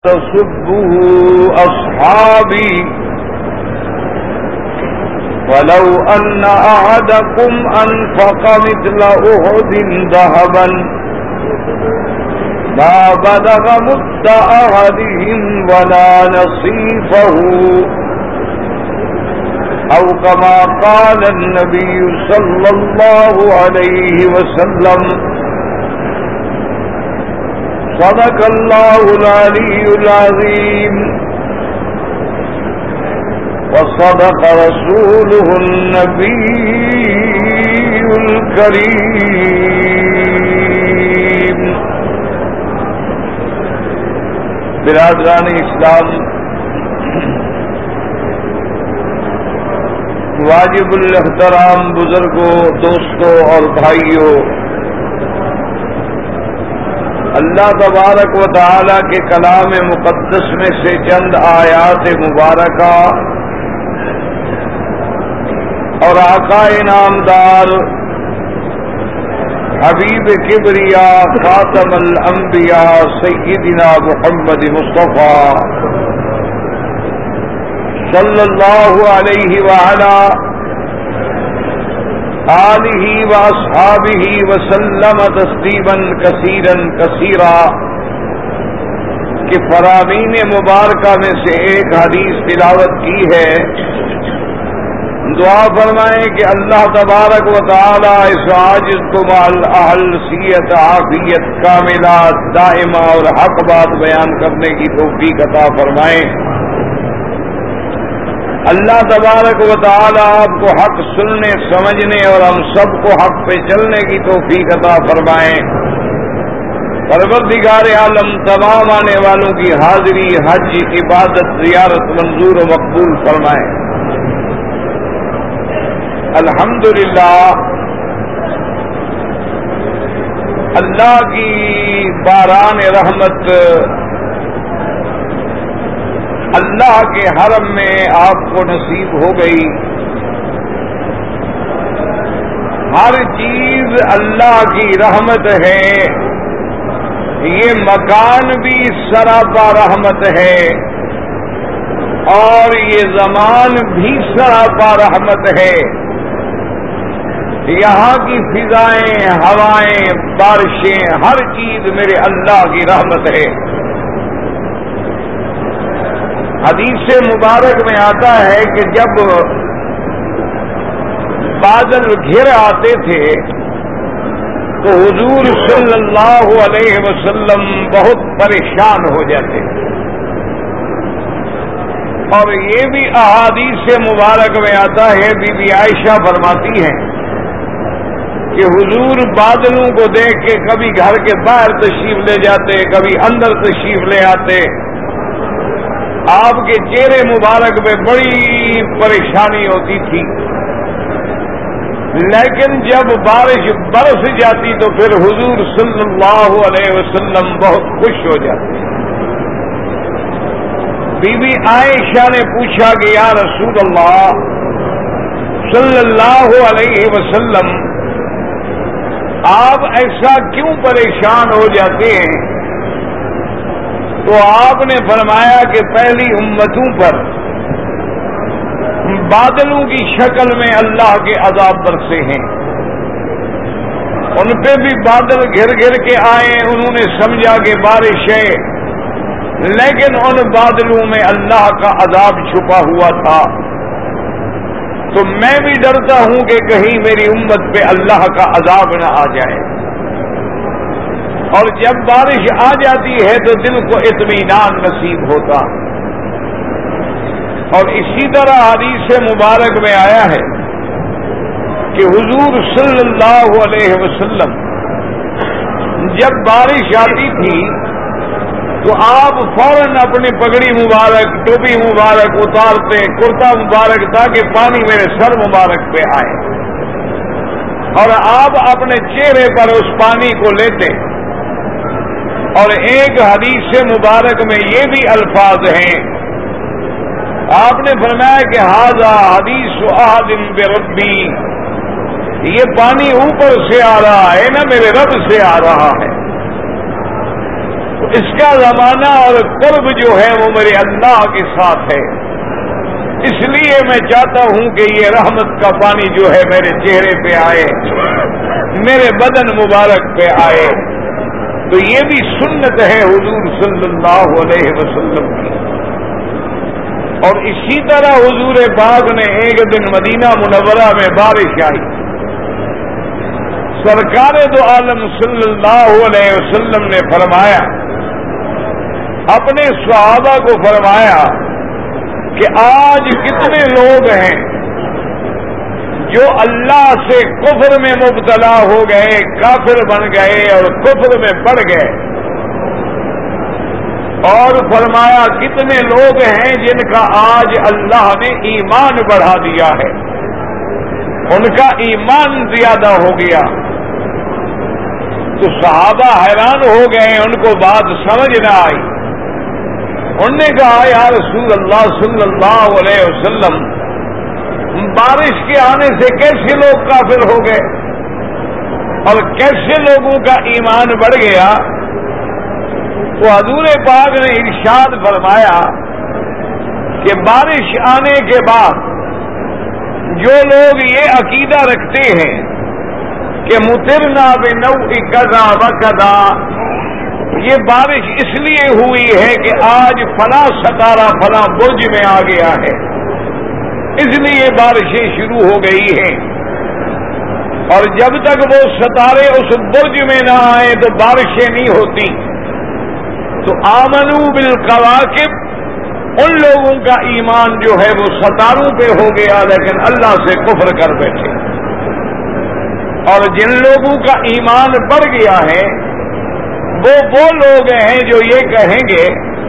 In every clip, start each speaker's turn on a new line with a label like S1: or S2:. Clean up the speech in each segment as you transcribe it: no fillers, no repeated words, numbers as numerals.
S1: تسبوا أصحابي ولو أن أحدكم أنفق مثل أحد ذهبا ما بلغ مد أحدهم ولا نصيفه أو كما قال النبي صلى الله عليه وسلم صدق الله العلي العظيم وصدق رسوله النبي الكريم. برادران اسلام، واجب الاحترام بزرگوں، دوستوں اور بھائیوں، اللہ تبارک و تعالی کے کلام مقدس میں سے چند آیات مبارکہ اور آقا انعامدار حبیب کبریا خاتم الانبیاء سیدنا محمد مصطفیٰ صلی اللہ علیہ وعلا آلہ واصحابہ وسلم تسلیما کثیرا کثیرا کہ فرامین مبارکہ میں سے ایک حدیث تلاوت کی ہے. دعا فرمائیں کہ اللہ تبارک و تعالی اس عاجز کو مال اہل سیت عافیت کاملات دائمہ اور حق بات بیان کرنے کی توفیق عطا فرمائیں. اللہ تبارک و تعالی آپ کو حق سننے سمجھنے اور ہم سب کو حق پہ چلنے کی توفیق عطا فرمائیں. پروردگار عالم تمام آنے والوں کی حاضری، حج، عبادت، زیارت منظور و مقبول فرمائیں. الحمدللہ اللہ کی باران رحمت اللہ کے حرم میں آپ کو نصیب ہو گئی. ہر چیز اللہ کی رحمت ہے. یہ مکان بھی سراپا رحمت ہے اور یہ زمان بھی سراپا رحمت ہے. یہاں کی فضائیں، ہوائیں، بارشیں، ہر چیز میرے اللہ کی رحمت ہے. حدیث مبارک میں آتا ہے کہ جب بادل گھر آتے تھے تو حضور صلی اللہ علیہ وسلم بہت پریشان ہو جاتے تھے. اور یہ بھی احادیث مبارک میں آتا ہے، بی بی عائشہ فرماتی ہیں کہ حضور بادلوں کو دیکھ کے کبھی گھر کے باہر تشریف لے جاتے، کبھی اندر تشریف لے آتے. آپ کے چہرے مبارک میں بڑی پریشانی ہوتی تھی، لیکن جب بارش برس جاتی تو پھر حضور صلی اللہ علیہ وسلم بہت خوش ہو جاتے. بی بی عائشہ نے پوچھا کہ یا رسول اللہ صلی اللہ علیہ وسلم، آپ ایسا کیوں پریشان ہو جاتے ہیں؟ تو آپ نے فرمایا کہ پہلی امتوں پر بادلوں کی شکل میں اللہ کے عذاب برسے ہیں. ان پہ بھی بادل گھر گھر کے آئے، انہوں نے سمجھا کہ بارش ہے، لیکن ان بادلوں میں اللہ کا عذاب چھپا ہوا تھا. تو میں بھی ڈرتا ہوں کہ کہیں میری امت پہ اللہ کا عذاب نہ آ جائے. اور جب بارش آ جاتی ہے تو دل کو اطمینان نصیب ہوتا. اور اسی طرح حدیث مبارک میں آیا ہے کہ حضور صلی اللہ علیہ وسلم جب بارش آتی تھی تو آپ فوراً اپنی پگڑی مبارک، ٹوپی مبارک اتارتے، کرتا مبارک، تاکہ پانی میرے سر مبارک پہ آئے، اور آپ اپنے چہرے پر اس پانی کو لیتے. اور ایک حدیث مبارک میں یہ بھی الفاظ ہیں، آپ نے فرمایا کہ ھذا حدیث احد بربی، یہ پانی اوپر سے آ رہا ہے، نہ میرے رب سے آ رہا ہے. اس کا زمانہ اور قرب جو ہے وہ میرے اللہ کے ساتھ ہے، اس لیے میں چاہتا ہوں کہ یہ رحمت کا پانی جو ہے میرے چہرے پہ آئے، میرے بدن مبارک پہ آئے۔ تو یہ بھی سنت ہے حضور صلی اللہ علیہ وسلم کی۔ اور اسی طرح حضور پاک نے ایک دن مدینہ منورہ میں بارش آئی، سرکار دو عالم صلی اللہ علیہ وسلم نے فرمایا، اپنے صحابہ کو فرمایا کہ آج کتنے لوگ ہیں جو اللہ سے کفر میں مبتلا ہو گئے، کافر بن گئے اور کفر میں پڑ گئے، اور فرمایا کتنے لوگ ہیں جن کا آج اللہ نے ایمان بڑھا دیا ہے، ان کا ایمان زیادہ ہو گیا۔ تو صحابہ حیران ہو گئے، ان کو بات سمجھ نہ آئی۔ انہوں نے کہا یا رسول اللہ صلی اللہ علیہ وسلم، بارش کے آنے سے کیسے لوگ کافر ہو گئے اور کیسے لوگوں کا ایمان بڑھ گیا؟ تو حضور پاک نے ارشاد فرمایا کہ بارش آنے کے بعد جو لوگ یہ عقیدہ رکھتے ہیں کہ مطرنا بنوء کذا و کذا، یہ بارش اس لیے ہوئی ہے کہ آج فلاں ستارہ فلاں برج میں آ گیا ہے، اس لیے بارشیں شروع ہو گئی ہیں، اور جب تک وہ ستارے اس برج میں نہ آئیں تو بارشیں نہیں ہوتی۔ تو آمنو بالکواکب، ان لوگوں کا ایمان جو ہے وہ ستاروں پہ ہو گیا لیکن اللہ سے کفر کر بیٹھے، اور جن لوگوں کا ایمان بڑھ گیا ہے وہ لوگ ہیں جو یہ کہیں گے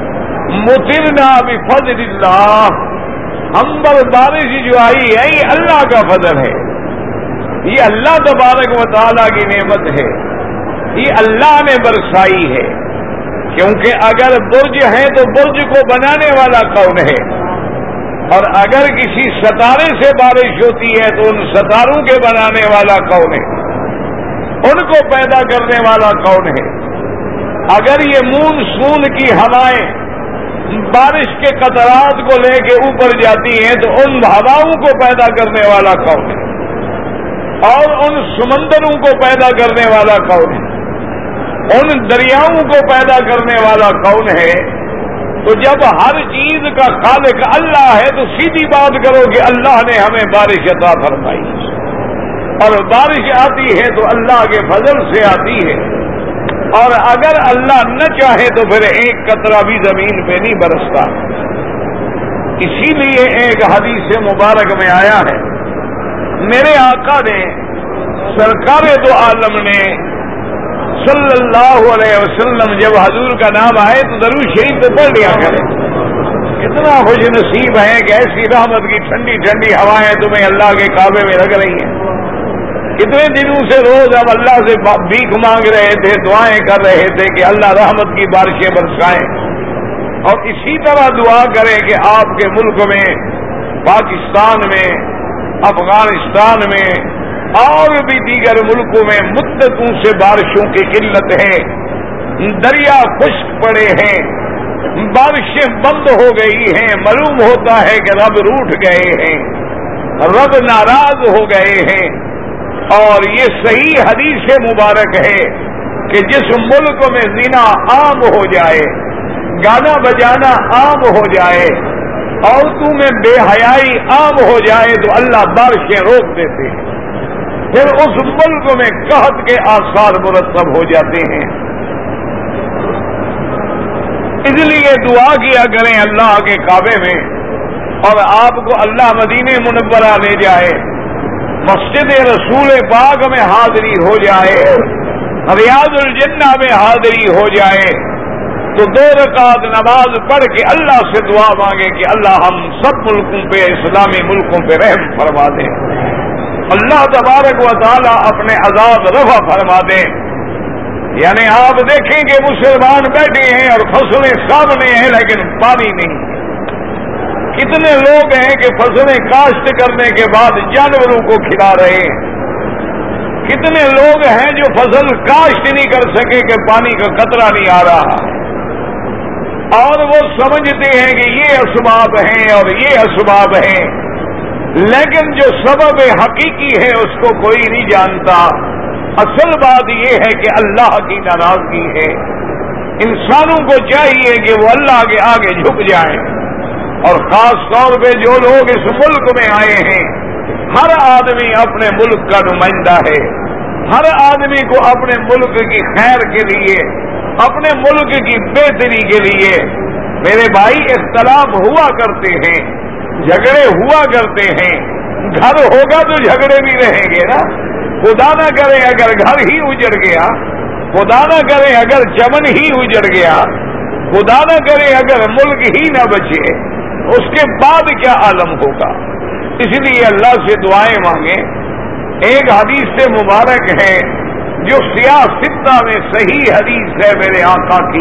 S1: مطرنا بفضل اللہ، ہم پر بارش جو آئی ہے یہ اللہ کا فضل ہے، یہ اللہ تبارک و تعالیٰ کی نعمت ہے، یہ اللہ نے برسائی ہے۔ کیونکہ اگر برج ہے تو برج کو بنانے والا کون ہے، اور اگر کسی ستارے سے بارش ہوتی ہے تو ان ستاروں کے بنانے والا کون ہے، ان کو پیدا کرنے والا کون ہے۔ اگر یہ مونسون کی ہوائیں بارش کے قطرات کو لے کے اوپر جاتی ہیں تو ان ہواؤں کو پیدا کرنے والا کون ہے، اور ان سمندروں کو پیدا کرنے والا کون ہے، ان دریاؤں کو پیدا کرنے والا کون ہے۔ تو جب ہر چیز کا خالق اللہ ہے تو سیدھی بات کرو کہ اللہ نے ہمیں بارش عطا فرمائی، اور بارش آتی ہے تو اللہ کے فضل سے آتی ہے، اور اگر اللہ نہ چاہے تو پھر ایک قطرہ بھی زمین پہ نہیں برستا۔ اسی لیے ایک حدیث مبارک میں آیا ہے، میرے آقا نے سرکار دو عالم نے صلی اللہ علیہ وسلم جب حضور کا نام آئے تو درود شریف پہ پڑھ لیا کرے۔ کتنا خوش نصیب ہے کہ ایسی رحمت کی ٹھنڈی ٹھنڈی ہوائیں تمہیں اللہ کے کعبے میں لگ رہی ہیں۔ کتنے دنوں سے روز ہم اللہ سے بھیک مانگ رہے تھے، دعائیں کر رہے تھے کہ اللہ رحمت کی بارشیں برسائیں، اور اسی طرح دعا کریں کہ آپ کے ملک میں، پاکستان میں، افغانستان میں اور بھی دیگر ملکوں میں مدتوں سے بارشوں کی قلت ہے، دریا خشک پڑے ہیں، بارشیں بند ہو گئی ہیں، معلوم ہوتا ہے کہ رب روٹھ گئے ہیں، رب ناراض ہو گئے ہیں۔ اور یہ صحیح حدیث مبارک ہے کہ جس ملک میں زنا عام ہو جائے، گانا بجانا عام ہو جائے، عورتوں میں بے حیائی عام ہو جائے تو اللہ بارشیں روک دیتے ہیں، پھر اس ملک میں قحط کے آثار مرتب ہو جاتے ہیں۔ اس لیے دعا کیا کریں اللہ کے کعبے میں، اور آپ کو اللہ مدینہ منورہ لے جائے، مسجد رسول پاک میں حاضری ہو جائے، ریاض الجنہ میں حاضری ہو جائے، تو 2 رکعت نماز پڑھ کے اللہ سے دعا مانگے کہ اللہ ہم سب ملکوں پہ، اسلامی ملکوں پہ رحم فرما دے، اللہ تبارک و تعالی اپنے عذاب رفع فرما دے۔ یعنی آپ دیکھیں کہ مسلمان بیٹھے ہیں اور فصلیں سامنے ہیں لیکن پانی نہیں۔ کتنے لوگ ہیں کہ فصلیں کاشت کرنے کے بعد جانوروں کو کھلا رہے ہیں، کتنے لوگ ہیں جو فصل کاشت نہیں کر سکے کہ پانی کا قطرہ نہیں آ رہا۔ اور وہ سمجھتے ہیں کہ یہ اسباب ہیں اور یہ اسباب ہیں، لیکن جو سبب حقیقی ہے اس کو کوئی نہیں جانتا۔ اصل بات یہ ہے کہ اللہ کی ناراضگی ہے۔ انسانوں کو چاہیے کہ وہ اللہ کے آگے جھک جائیں، اور خاص طور پہ جو لوگ اس ملک میں آئے ہیں، ہر آدمی اپنے ملک کا نمائندہ ہے۔ ہر آدمی کو اپنے ملک کی خیر کے لیے، اپنے ملک کی بہتری کے لیے، میرے بھائی اختلاف ہوا کرتے ہیں، جھگڑے ہوا کرتے ہیں، گھر ہوگا تو جھگڑے بھی رہیں گے نا۔ خدا نہ کرے اگر گھر ہی اجڑ گیا، خدا نہ کرے اگر چمن ہی اجڑ گیا، خدا نہ کرے اگر ملک ہی نہ بچے، اس کے بعد کیا عالم ہوگا۔ اس لیے اللہ سے دعائیں مانگیں۔ ایک حدیث سے مبارک ہے جو سیاہ ستہ میں صحیح حدیث ہے میرے آقا کی۔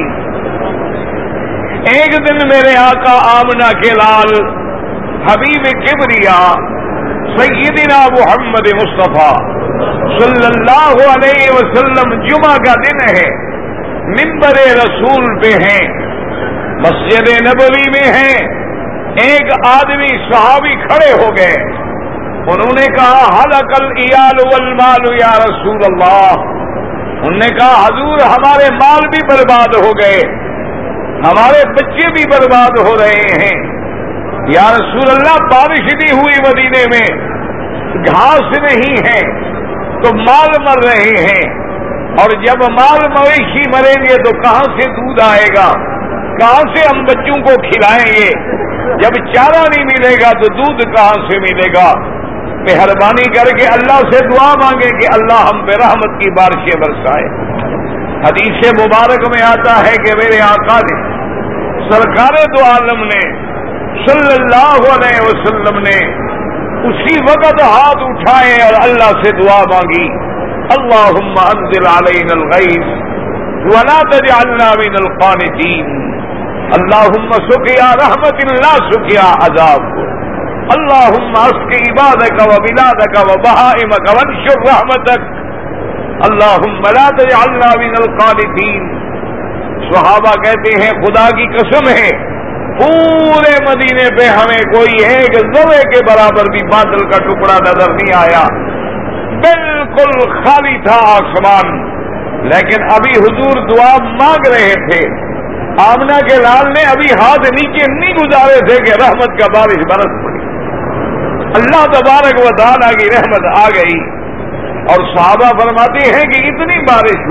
S1: ایک دن میرے آقا آمنہ کے لال حبیب کبریا سیدنا محمد مصطفیٰ صلی اللہ علیہ وسلم، جمعہ کا دن ہے، منبر رسول پہ ہیں، مسجد نبوی میں ہیں۔ ایک آدمی صحابی کھڑے ہو گئے، انہوں نے کہا ہلک العیال والمال یا رسول اللہ۔ انہوں نے کہا حضور ہمارے مال بھی برباد ہو گئے، ہمارے بچے بھی برباد ہو رہے ہیں۔ یا رسول اللہ بارش نہیں ہوئی مدینے میں، گھاس نہیں ہے تو مال مر رہے ہیں، اور جب مال مویشی مریں گے تو کہاں سے دودھ آئے گا، کہاں سے ہم بچوں کو کھلائیں گے، جب چارہ نہیں ملے گا تو دودھ کہاں سے ملے گا۔ مہربانی کر کے اللہ سے دعا مانگے کہ اللہ ہم پہ رحمت کی بارشیں برسائے۔ حدیث مبارک میں آتا ہے کہ میرے آقا نے، سرکار دو عالم نے صلی اللہ علیہ وسلم نے اسی وقت ہاتھ اٹھائے اور اللہ سے دعا مانگی، اللہم انزل علینا الغیث ولا تجعلنا من القانطین، اللہم سقیا رحمت لا سقیا عذاب، اللہم اسق عبادک و بلادک و بہائمک وانشر رحمتک، اللہم لا تجعلنا من القانطین۔ صحابہ کہتے ہیں خدا کی قسم ہے پورے مدینے پہ ہمیں کوئی ایک ذرے کے برابر بھی بادل کا ٹکڑا نظر نہیں آیا، بالکل خالی تھا آسمان۔ لیکن ابھی حضور دعا مانگ رہے تھے، آمنہ کے لال نے ابھی ہاتھ نیچے نہیں گزارے تھے کہ رحمت کا بارش برس پڑی، اللہ تبارک و تعالیٰ کی رحمت آ گئی۔ اور صحابہ فرماتے ہیں کہ اتنی بارش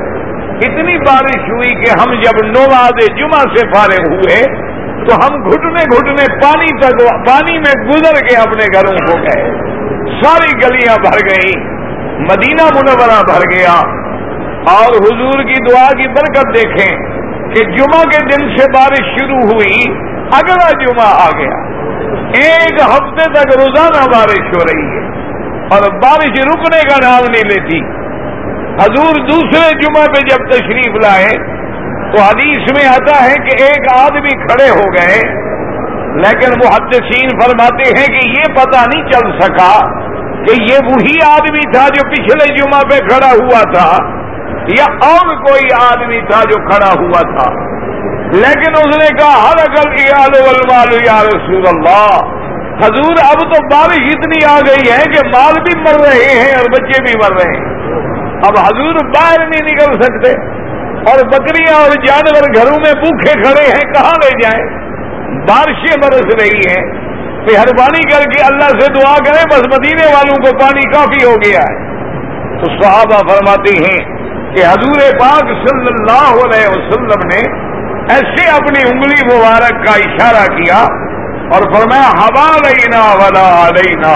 S1: ہوئی کہ ہم جب نماز جمعہ سے فارغ ہوئے تو ہم گھٹنے گھٹنے پانی میں گزر کے اپنے گھروں کو گئے، ساری گلیاں بھر گئی، مدینہ منورہ بھر گیا۔ اور حضور کی دعا کی برکت دیکھیں کہ جمعہ کے دن سے بارش شروع ہوئی، اگلا جمعہ آ گیا، ایک ہفتے تک روزانہ بارش ہو رہی ہے اور بارش رکنے کا نام نہیں لیتی۔ حضور دوسرے جمعہ پہ جب تشریف لائے تو حدیث میں آتا ہے کہ ایک آدمی کھڑے ہو گئے، لیکن محدثین فرماتے ہیں کہ یہ پتہ نہیں چل سکا کہ یہ وہی آدمی تھا جو پچھلے جمعہ پہ کھڑا ہوا تھا یا اور کوئی آدمی تھا جو کھڑا ہوا تھا، لیکن اس نے کہا ہلک العیال والمال یا رسول اللہ، حضور اب تو بارش اتنی آ گئی ہے کہ مال بھی مر رہے ہیں اور بچے بھی مر رہے ہیں، اب حضور باہر نہیں نکل سکتے اور بکریاں اور جانور گھروں میں بھوکے کھڑے ہیں، کہاں لے جائیں، بارشیں برس رہی ہیں، مہربانی کر کے اللہ سے دعا کریں بس مدینے والوں کو پانی کافی ہو گیا ہے۔ تو صحابہ فرماتے ہیں کہ حضور پاک صلی اللہ علیہ وسلم نے ایسے اپنی انگلی مبارک کا اشارہ کیا اور فرمایا حوالینا ولا علینا،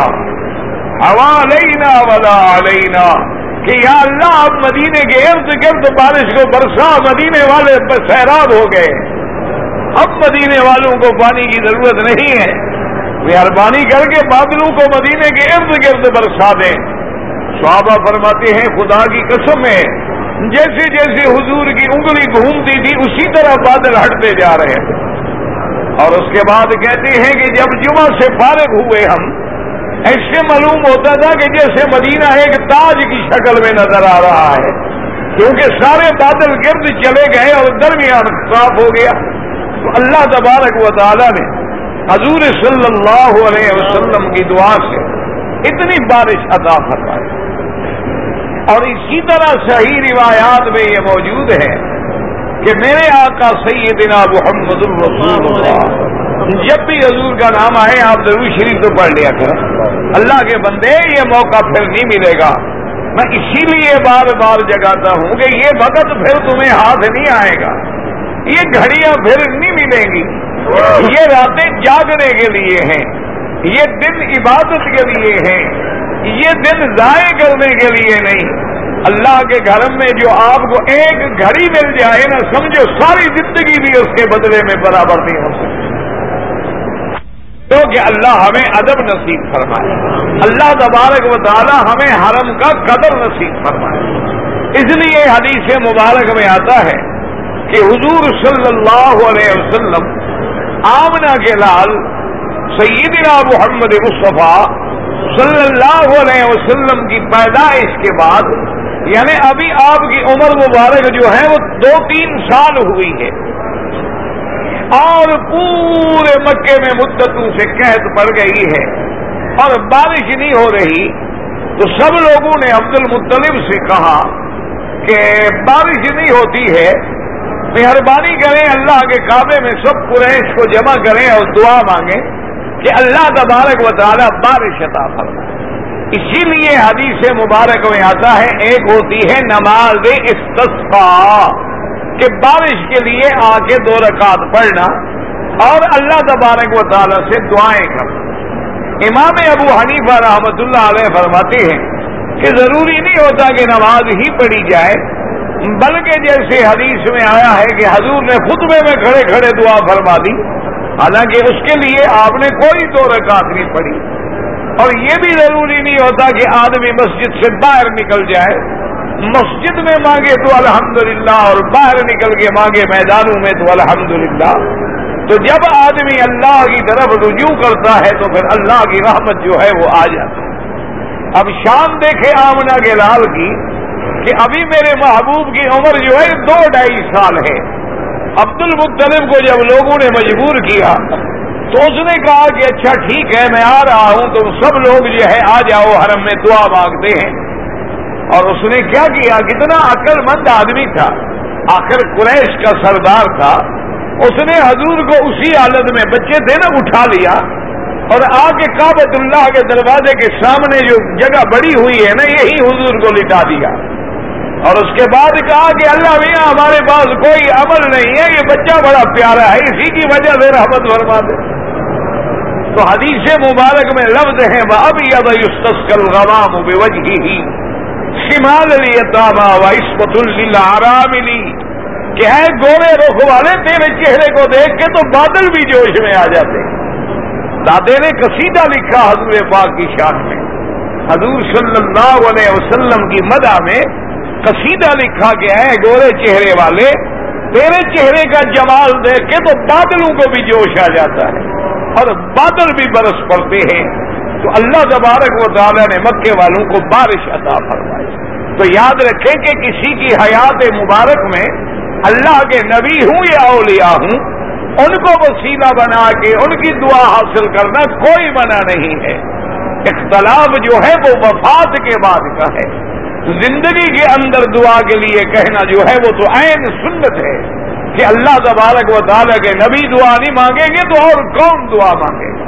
S1: حوالینا ولا علینا، کہ یا اللہ اب مدینے کے ارد گرد بارش کو برسا، مدینے والے سیراب ہو گئے، اب مدینے والوں کو پانی کی ضرورت نہیں ہے، مہربانی کر کے بادلوں کو مدینے کے ارد گرد برسا دیں۔ صحابہ فرماتے ہیں خدا کی قسم ہے جیسے جیسے حضور کی انگلی گھومتی تھی اسی طرح بادل ہٹتے جا رہے تھے۔ اور اس کے بعد کہتے ہیں کہ جب جمعہ سے فارغ ہوئے ہم، ایسے معلوم ہوتا تھا کہ جیسے مدینہ ایک تاج کی شکل میں نظر آ رہا ہے، کیونکہ سارے بادل گرد چلے گئے اور درمیان صاف ہو گیا۔ تو اللہ تبارک و تعالی نے حضور صلی اللہ علیہ وسلم کی دعا سے اتنی بارش عطا فرمائی. اور اسی طرح صحیح روایات میں یہ موجود ہے کہ میرے آقا سیدنا محمد الرسول اللہ، جب بھی حضور کا نام آئے آپ درود شریف تو پڑھ لیا کریں. اللہ کے بندے یہ موقع پھر نہیں ملے گا. میں اسی لیے بار بار جگاتا ہوں کہ یہ وقت پھر تمہیں ہاتھ نہیں آئے گا، یہ گھڑیاں پھر نہیں ملیں گی. یہ راتیں جاگنے کے لیے ہیں، یہ دن عبادت کے لیے ہیں، یہ دن ضائع کرنے کے لیے نہیں. اللہ کے گھر میں جو آپ کو ایک گھڑی مل جائے نا، سمجھو ساری زندگی بھی اس کے بدلے میں برابر نہیں ہو سکتی. کیونکہ اللہ ہمیں ادب نصیب فرمائے، اللہ تبارک و تعالی ہمیں حرم کا قدر نصیب فرمائے. اس لیے حدیث مبارک میں آتا ہے کہ حضور صلی اللہ علیہ وسلم آمنہ کے لال سیدنا محمد مصطفیٰ صلی اللہ علیہ وسلم کی پیدائش کے بعد، یعنی ابھی آپ کی عمر مبارک جو ہے وہ 2-3 سال ہوئی ہے، اور پورے مکے میں مدتوں سے قحط پڑ گئی ہے اور بارش نہیں ہو رہی. تو سب لوگوں نے عبد المطلب سے کہا کہ بارش نہیں ہوتی ہے، مہربانی کریں اللہ کے کعبے میں سب قریش کو جمع کریں اور دعا مانگیں کہ اللہ تبارک و تعالی بارش عطا فرمائے. اسی لیے حدیث مبارک میں آتا ہے ایک ہوتی ہے نماز استسقاء کہ بارش کے لیے آ کے 2 رکعت پڑھنا اور اللہ تبارک و تعالی سے دعائیں کرنا. امام ابو حنیفہ رحمۃ اللہ علیہ فرماتے ہیں کہ ضروری نہیں ہوتا کہ نماز ہی پڑھی جائے، بلکہ جیسے حدیث میں آیا ہے کہ حضور نے خطبے میں کھڑے کھڑے دعا فرما دی، حالانکہ اس کے لیے آپ نے کوئی 2 رکعت نہیں پڑھی. اور یہ بھی ضروری نہیں ہوتا کہ آدمی مسجد سے باہر نکل جائے، مسجد میں مانگے تو الحمدللہ اور باہر نکل کے مانگے میدانوں میں تو الحمدللہ. تو جب آدمی اللہ کی طرف رجوع کرتا ہے تو پھر اللہ کی رحمت جو ہے وہ آ جاتی ہے. اب شان دیکھے آمنہ کے لال کی کہ ابھی میرے محبوب کی عمر جو ہے 2-2.5 سال ہے. عبد المطلب کو جب لوگوں نے مجبور کیا تو اس نے کہا کہ اچھا ٹھیک ہے میں آ رہا ہوں، تم سب لوگ جو ہے آ جاؤ، حرم میں دعا مانگتے ہیں. اور اس نے کیا کیا، کتنا عقل مند آدمی تھا، آخر قریش کا سردار تھا. اس نے حضور کو اسی حالت میں، بچے تھے نا، اٹھا لیا اور آ کے کعبۃ اللہ کے دروازے کے سامنے جو جگہ بڑی ہوئی ہے نا، یہی حضور کو لٹا دیا. اور اس کے بعد کہا کہ اللہ میاں ہمارے پاس کوئی عمل نہیں ہے، یہ بچہ بڑا پیارا ہے، اسی کی وجہ سے رحمت فرما دے. تو حدیث مبارک میں لفظ ہیں وَأَبْيَضَ يُسْتَسْقَى الْغَمَامُ بِوَجْهِهِ شِمَالَ الْيَتَامَى وَعِصْمَةٌ لِلْأَرَامِلِ کہ ہے گورے رخ والے تیرے چہرے کو دیکھ کے تو بادل بھی جوش میں آ جاتے. دادے نے قصیدہ لکھا حضور پاک کی شان میں، حضور صلی اللہ علیہ وسلم کی مدح میں قصیدہ لکھا گیا ہے گورے چہرے والے تیرے چہرے کا جمال دیکھ کے تو بادلوں کو بھی جوش آ جاتا ہے اور بادل بھی برس پڑتے ہیں. تو اللہ تبارک و تعالی نے مکے والوں کو بارش عطا فرمائی. تو یاد رکھیں کہ کسی کی حیات مبارک میں اللہ کے نبی ہوں یا اولیاء ہوں، ان کو وسیلہ بنا کے ان کی دعا حاصل کرنا کوئی منع نہیں ہے. اختلاف جو ہے وہ وفات کے بعد کا ہے، زندگی کے اندر دعا کے لیے کہنا جو ہے وہ تو عین سنت ہے کہ اللہ تبارک و تعالیٰ کے نبی دعا نہیں مانگیں گے تو اور کون دعا مانگے گا.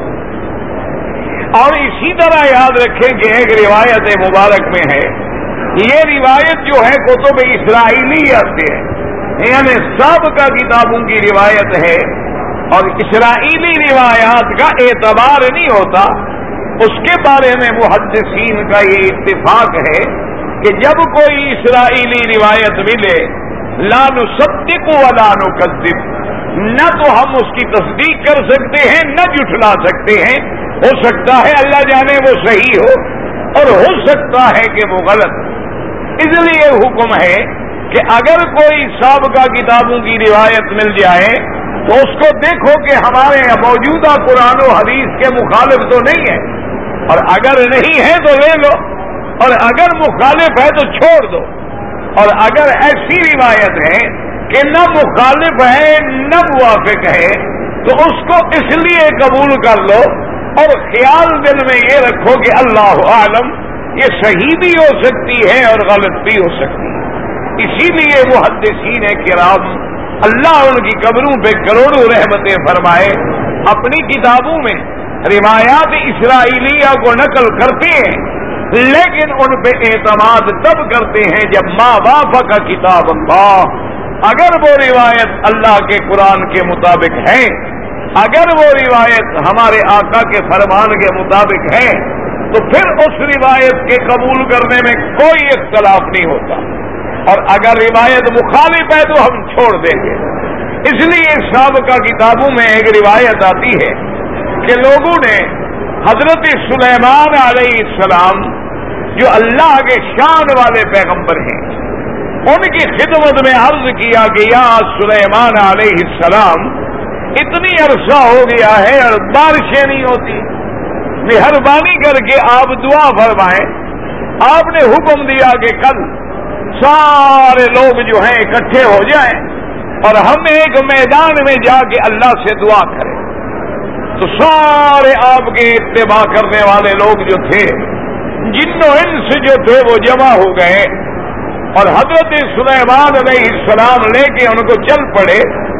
S1: اور اسی طرح یاد رکھیں کہ ایک روایت مبارک میں ہے، یہ روایت جو ہے کتب اسرائیلیت سے ہے، یعنی سابقہ کتابوں کی روایت ہے اور اسرائیلی روایات کا اعتبار نہیں ہوتا. اس کے بارے میں محدثین کا یہ اتفاق ہے کہ جب کوئی اسرائیلی روایت ملے لا نصدق ولا نکذب، نہ تو ہم اس کی تصدیق کر سکتے ہیں نہ جھٹلا سکتے ہیں. ہو سکتا ہے اللہ جانے وہ صحیح ہو اور ہو سکتا ہے کہ وہ غلط. اس لیے حکم ہے کہ اگر کوئی سابقہ کتابوں کی روایت مل جائے تو اس کو دیکھو کہ ہمارے موجودہ قرآن و حدیث کے مخالف تو نہیں ہے، اور اگر نہیں ہے تو لے لو، اور اگر مخالف ہے تو چھوڑ دو. اور اگر ایسی روایت ہے کہ کہ نہ مخالف ہے نہ موافق ہے، تو اس کو اس لیے قبول کر لو اور خیال دل میں یہ رکھو کہ اللہ عالم یہ صحیح بھی ہو سکتی ہے اور غلط بھی ہو سکتی ہے۔ اسی لیے محدثین کرام اللہ ان کی قبروں پہ کروڑوں رحمتیں فرمائے اپنی کتابوں میں روایات اسرائیلیہ کو نقل کرتے ہیں، لیکن ان پہ اعتماد تب کرتے ہیں جب ما وافق کتاب اللہ، اگر وہ روایت اللہ کے قرآن کے مطابق ہے، اگر وہ روایت ہمارے آقا کے فرمان کے مطابق ہے، تو پھر اس روایت کے قبول کرنے میں کوئی اختلاف نہیں ہوتا، اور اگر روایت مخالف ہے تو ہم چھوڑ دیں گے۔ اس لیے سابقہ کتابوں میں ایک روایت آتی ہے کہ لوگوں نے حضرت سلیمان علیہ السلام جو اللہ کے شان والے پیغمبر ہیں ان کی خدمت میں عرض کیا کہ یا سلیمان علیہ السلام اتنی عرصہ ہو گیا ہے اور بارشیں نہیں ہوتی، مہربانی کر کے آپ دعا فرمائیں۔ آپ نے حکم دیا کہ کل سارے لوگ جو ہیں اکٹھے ہو جائیں اور ہم ایک میدان میں جا کے اللہ سے دعا کریں۔ تو سارے آپ کے اتباع کرنے والے لوگ جو تھے، جن و انس جو تھے، وہ جمع ہو گئے اور حضرت سلیمان علیہ السلام لے کے ان کو چل پڑے۔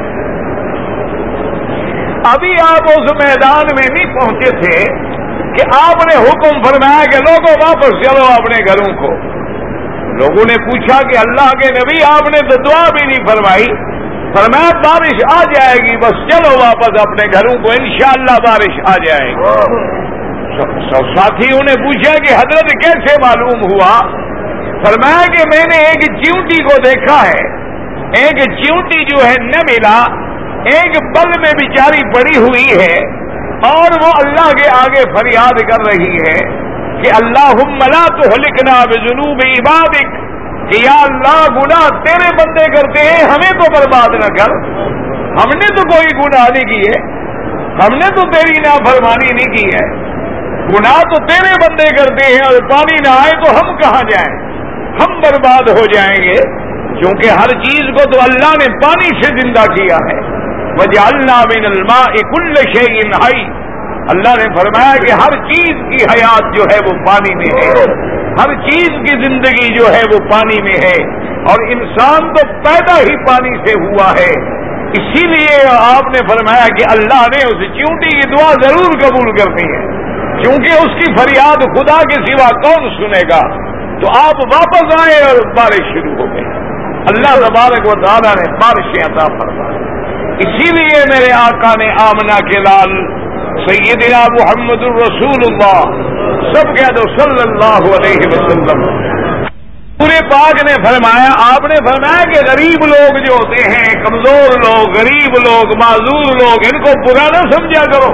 S1: ابھی آپ اس میدان میں نہیں پہنچے تھے کہ آپ نے حکم فرمایا کہ لوگوں واپس چلو اپنے گھروں کو۔ لوگوں نے پوچھا کہ اللہ کے نبی آپ نے تو دعا بھی نہیں فرمائی، فرمایا بارش آ جائے گی، بس چلو واپس اپنے گھروں کو، انشاءاللہ بارش آ جائے گی۔ ساتھیوں نے پوچھا کہ حضرت کیسے معلوم ہوا؟ فرمایا کہ میں نے ایک چیونٹی کو دیکھا ہے، ایک چیونٹی جو ہے نہ ملا، ایک بل میں بیچاری پڑی ہوئی ہے اور وہ اللہ کے آگے فریاد کر رہی ہے کہ اللہم لا تہلکنا بذنوب عبادک، کہ یا اللہ گناہ تیرے بندے کرتے ہیں، ہمیں تو برباد نہ کر، ہم نے تو کوئی گناہ نہیں کی ہے، ہم نے تو تیری نافرمانی نہیں کی ہے، گناہ تو تیرے بندے کرتے ہیں اور پانی نہ آئے تو ہم کہاں جائیں، ہم برباد ہو جائیں گے، کیونکہ ہر چیز کو تو اللہ نے پانی سے زندہ کیا ہے۔ وَجَعَلْنَا مِنَ الْمَاءِ كُلَّ شَيْءٍ حَيٍّ، اللہ نے فرمایا کہ ہر چیز کی حیات جو ہے وہ پانی میں ہے، ہر چیز کی زندگی جو ہے وہ پانی میں ہے، اور انسان تو پیدا ہی پانی سے ہوا ہے۔ اسی لیے آپ نے فرمایا کہ اللہ نے اس چیونٹی کی دعا ضرور قبول کرنی ہے، کیونکہ اس کی فریاد خدا کے سوا کون سنے گا۔ تو آپ واپس آئے اور بارش شروع ہو گئی، اللہ تبارک و تعالیٰ نے بارشیں عطا فرمائی۔ اسی لیے میرے آقا نے آمنہ کے لال سیدنا محمد الرسول اللہ سب کہہ دو صلی اللہ علیہ وسلم، پورے پاک نے فرمایا، آپ نے فرمایا کہ غریب لوگ جو ہوتے ہیں، کمزور لوگ، غریب لوگ، معذور لوگ، ان کو برا نہ سمجھا کرو،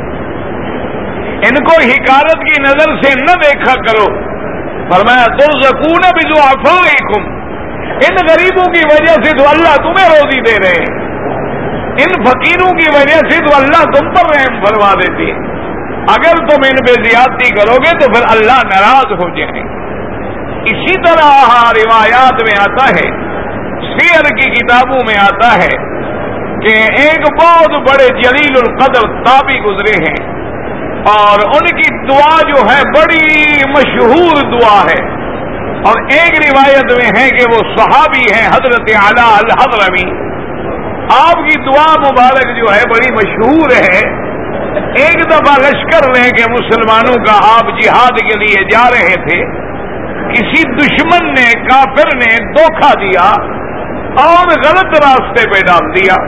S1: ان کو حقارت کی نظر سے نہ دیکھا کرو۔ فرمایا ترزقون بضعفائکم، ان غریبوں کی وجہ سے تو اللہ تمہیں روزی دے رہے ہیں، ان فقیروں کی وجہ سے تو اللہ تم پر رحم فرما دیتی ہے، اگر تم ان پہ زیادتی کرو گے تو پھر اللہ ناراض ہو جائیں گے۔ اسی طرح روایات میں آتا ہے، سیر کی کتابوں میں آتا ہے کہ ایک بہت بڑے جلیل القدر تابعی گزرے ہیں اور ان کی دعا جو ہے بڑی مشہور دعا ہے، اور ایک روایت میں ہے کہ وہ صحابی ہیں حضرت علی الحضرمی، آپ کی دعا مبارک جو ہے بڑی مشہور ہے۔ ایک دفعہ لشکر لے کے مسلمانوں کا آپ جہاد کے لیے جا رہے تھے، کسی دشمن نے، کافر نے دھوکہ دیا اور غلط راستے پہ ڈال دیا۔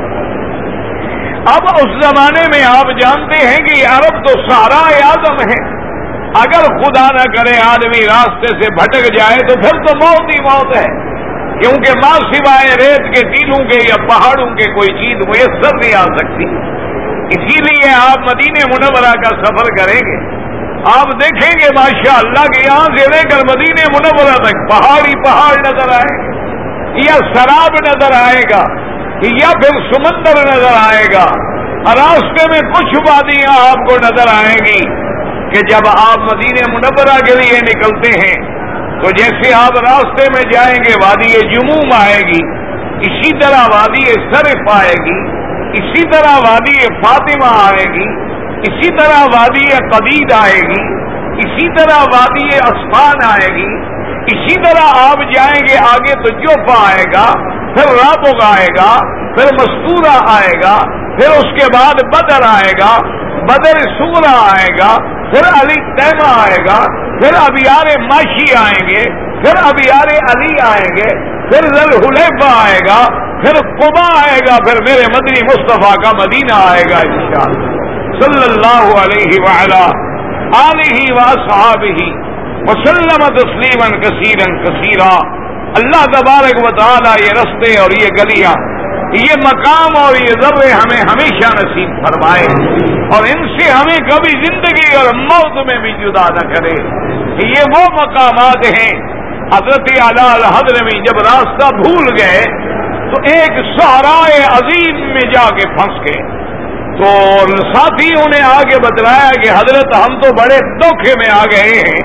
S1: اب اس زمانے میں آپ جانتے ہیں کہ عرب تو صحرائے اعظم ہے، اگر خدا نہ کرے آدمی راستے سے بھٹک جائے تو پھر تو موت ہی موت ہے، کیونکہ ماں سوائے ریت کے ٹیلوں کے یا پہاڑوں کے کوئی چیز میسر نہیں آ سکتی۔ اسی لیے آپ مدینہ منورہ کا سفر کریں گے، آپ دیکھیں گے ماشاء اللہ کہ یہاں سے لے کر مدینہ منورہ تک پہاڑ ہی پہاڑ نظر آئے گا، یا سراب نظر آئے گا، یا پھر سمندر نظر آئے گا، اور راستے میں کچھ وادیاں آپ کو نظر آئیں گی کہ جب آپ مدینہ منورہ کے لیے نکلتے ہیں تو جیسے آپ راستے میں جائیں گے وادی جموم آئے گی، اسی طرح وادی صرف آئے گی، اسی طرح وادی فاطمہ آئے گی، اسی طرح وادی قدید آئے گی، اسی طرح وادی اسفان آئے گی، اسی طرح آپ جائیں گے آگے تو جوفا آئے گا، پھر رابغ آئے گا، پھر مستورہ آئے گا، پھر اس کے بعد بدر آئے گا، بدر صغرا آئے گا، پھر علی تیمہ آئے گا، پھر ابیار ماشی آئیں گے، پھر ابیار علی آئیں گے، پھر ذل حلیفہ آئے گا، پھر قبا آئے گا، پھر میرے مدنی مصطفیٰ کا مدینہ آئے گا انشاءاللہ صلی اللہ علیہ وعلا آلہ واصحابہ وسلم تسلیما کثیرا کثیرا۔ اللہ تبارک و تعالی یہ رستے اور یہ گلیاں، یہ مقام اور یہ ذرے ہمیں ہمیشہ نصیب فرمائے اور ان سے ہمیں کبھی زندگی اور موت میں بھی جدا نہ کرے۔ یہ وہ مقامات ہیں، حضرت اعلیٰ الحضرمی جب راستہ بھول گئے تو ایک صحرائے عظیم میں جا کے پھنس گئے، تو ساتھیوں نے آگے بتلایا کہ حضرت ہم تو بڑے دھوکے میں آ گئے ہیں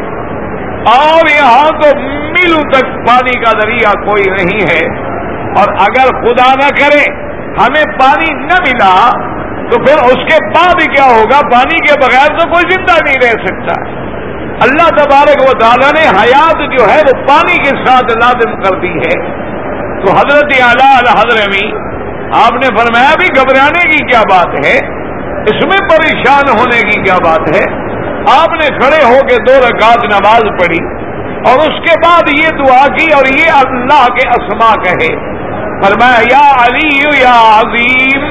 S1: اور یہاں تو میلوں تک پانی کا دریا کوئی نہیں ہے، اور اگر خدا نہ کرے ہمیں پانی نہ ملا تو پھر اس کے بعد کیا ہوگا؟ پانی کے بغیر تو کوئی زندہ نہیں رہ سکتا۔ اللہ تبارک و تعالیٰ نے حیات جو ہے وہ پانی کے ساتھ لازم کر دی ہے۔ تو حضرت اعلیٰ الحضرمی آپ نے فرمایا بھی گھبرانے کی کیا بات ہے، اس میں پریشان ہونے کی کیا بات ہے؟ آپ نے کھڑے ہو کے 2 رکعت نماز پڑھی اور اس کے بعد یہ دعا کی اور یہ اللہ کے اسماء کہے، فرمایا یا علی یا عظیم،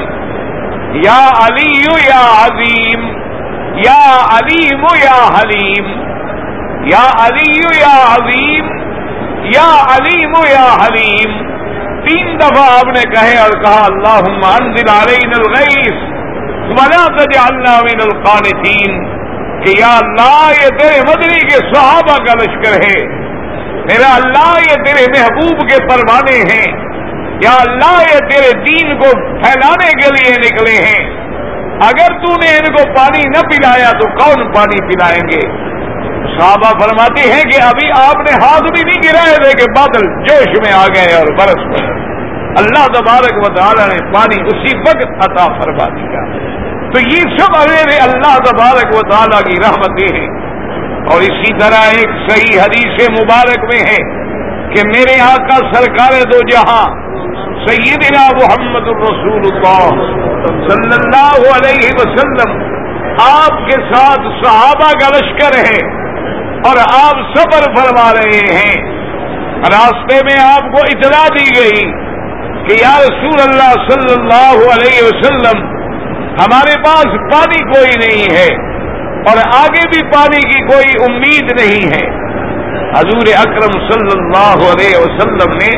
S1: یا علی یا عظیم، یا علیم یا حلیم، یا علی یا عظیم، یا علیم یا حلیم۔ 3 دفعہ آپ نے کہے اور کہا اللہم انزل علینا الغیث ولا تجعلنا من القانطین، کہ یا اللہ یہ تیرے مدنی کے صحابہ کا لشکر ہے، میرا اللہ یہ تیرے محبوب کے پروانے ہیں، یا اللہ یہ تیرے دین کو پھیلانے کے لیے نکلے ہیں، اگر تو نے ان کو پانی نہ پلایا تو کون پانی پلائیں گے؟ صحابہ فرماتے ہیں کہ ابھی آپ نے ہاتھ بھی نہیں گرائے تھے کہ بادل جوش میں آ گئے اور برس پڑے، اللہ تبارک و تعالی نے پانی اسی وقت عطا فرما دیا۔ تو یہ سب اللہ تبارک و تعالیٰ کی رحمتیں ہیں۔ اور اسی طرح ایک صحیح حدیث مبارک میں ہے کہ میرے آقا سرکار دو جہاں سیدنا محمد الرسول اللہ صلی اللہ علیہ وسلم، آپ کے ساتھ صحابہ کا لشکر ہے اور آپ سفر فرما رہے ہیں۔ راستے میں آپ کو اطلاع دی گئی کہ یا رسول اللہ صلی اللہ علیہ وسلم ہمارے پاس پانی کوئی نہیں ہے اور آگے بھی پانی کی کوئی امید نہیں ہے۔ حضور اکرم صلی اللہ علیہ وسلم نے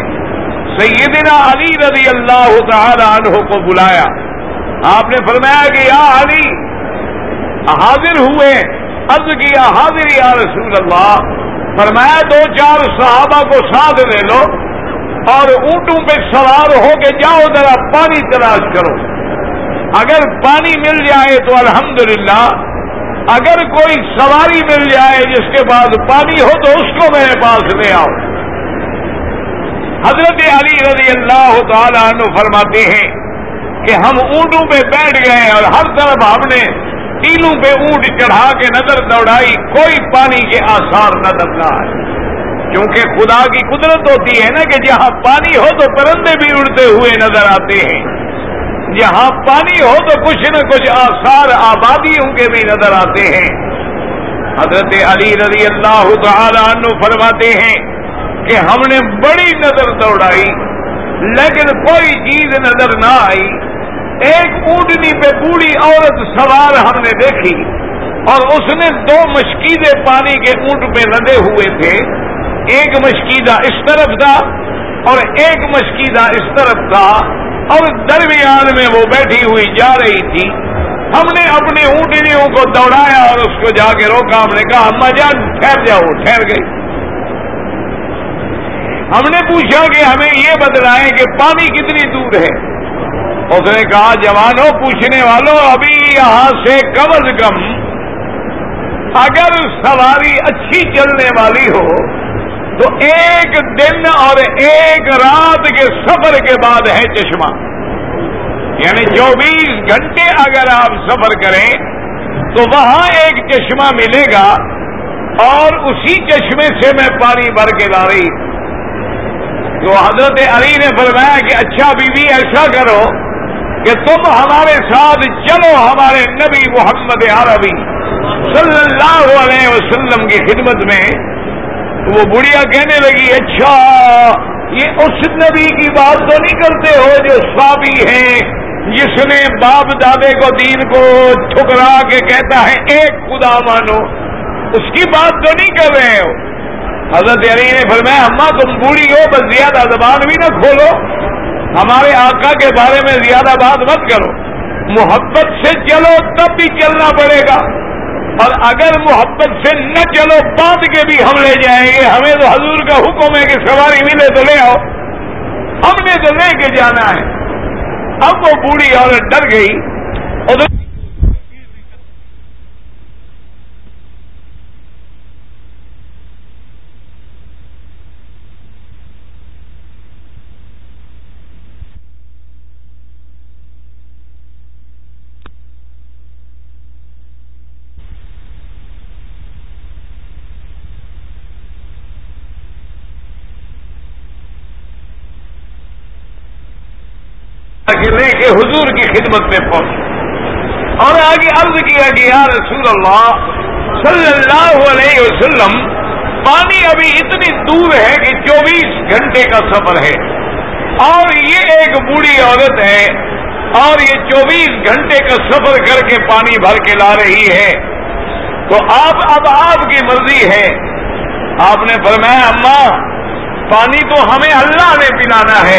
S1: سیدنا علی رضی اللہ تعالی عنہ کو بلایا، آپ نے فرمایا کہ یا علی، حاضر ہوئے، عرض کیا حاضر یا رسول اللہ، فرمایا 2-4 صحابہ کو ساتھ لے لو اور اونٹوں پہ سوار ہو کے جاؤ، ذرا پانی تلاش کرو، اگر پانی مل جائے تو الحمدللہ، اگر کوئی سواری مل جائے جس کے پاس پانی ہو تو اس کو میرے پاس لے آؤ۔ حضرت علی رضی اللہ تعالی عنہ فرماتے ہیں کہ ہم اونٹوں پہ بیٹھ گئے اور ہر طرف ہم نے ٹیلوں پہ اونٹ چڑھا کے نظر دوڑائی، کوئی پانی کے آثار نظر نہ آئے، کیونکہ خدا کی قدرت ہوتی ہے نا کہ جہاں پانی ہو تو پرندے بھی اڑتے ہوئے نظر آتے ہیں، جہاں پانی ہو تو کچھ نہ کچھ آثار آبادیوں کے بھی نظر آتے ہیں۔ حضرت علی رضی اللہ تعالی عنہ فرماتے ہیں کہ ہم نے بڑی نظر دوڑائی لیکن کوئی چیز نظر نہ آئی۔ ایک اونٹنی پہ بوڑھی عورت سوار ہم نے دیکھی اور اس نے 2 مشکیزے پانی کے اونٹ پہ لدے ہوئے تھے، ایک مشکیزہ اس طرف تھا اور ایک مشکیزہ اس طرف تھا، اور درمیان میں وہ بیٹھی ہوئی جا رہی تھی۔ ہم نے اپنی اونٹنیوں کو دوڑایا اور اس کو جا کے روکا، ہم نے کہا اماں جان ٹھہر جاؤ، ٹھہر گئی۔ ہم نے پوچھا کہ ہمیں یہ بتلائیں کہ پانی کتنی دور ہے؟ اس نے کہا جوانوں، پوچھنے والوں، ابھی یہاں سے کم از کم اگر سواری اچھی چلنے والی ہو تو ایک دن اور ایک رات کے سفر کے بعد ہے چشمہ. یعنی 24 گھنٹے اگر آپ سفر کریں تو وہاں ایک چشمہ ملے گا اور اسی چشمے سے میں پانی بھر کے لا رہی. تو حضرت علی نے فرمایا کہ اچھا بیوی ایسا کرو کہ تم ہمارے ساتھ چلو ہمارے نبی محمد عربی صلی اللہ علیہ وسلم کی خدمت میں. تو وہ بڑھیا کہنے لگی اچھا یہ اس نبی کی بات تو نہیں کرتے ہو جو صحابی ہیں جس نے باپ دادے کو دین کو ٹھکرا کے کہتا ہے ایک خدا مانو, اس کی بات تو نہیں کر رہے ہو؟ حضرت علی نے فرمایا اماں تم بوڑھی ہو بس زیادہ زبان بھی نہ کھولو, ہمارے آقا کے بارے میں زیادہ بات مت کرو, محبت سے چلو تب بھی چلنا پڑے گا, اور اگر محبت سے نہ چلو باندھ کے بھی ہم لے جائیں گے. ہمیں تو حضور کا حکم ہے کہ سواری ملے تو لے آؤ, ہم نے تو لے کے جانا ہے. اب وہ بوڑھی عورت ڈر گئی اور لے کے حضور کی خدمت میں پہنچ اور آگے عرض کیا کہ یا رسول اللہ صلی اللہ علیہ وسلم پانی ابھی اتنی دور ہے کہ 24 گھنٹے کا سفر ہے اور یہ ایک بوڑھی عورت ہے اور یہ 24 گھنٹے کا سفر کر کے پانی بھر کے لا رہی ہے, تو اب آپ کی مرضی ہے. آپ نے فرمایا اماں پانی تو ہمیں اللہ نے پلانا ہے,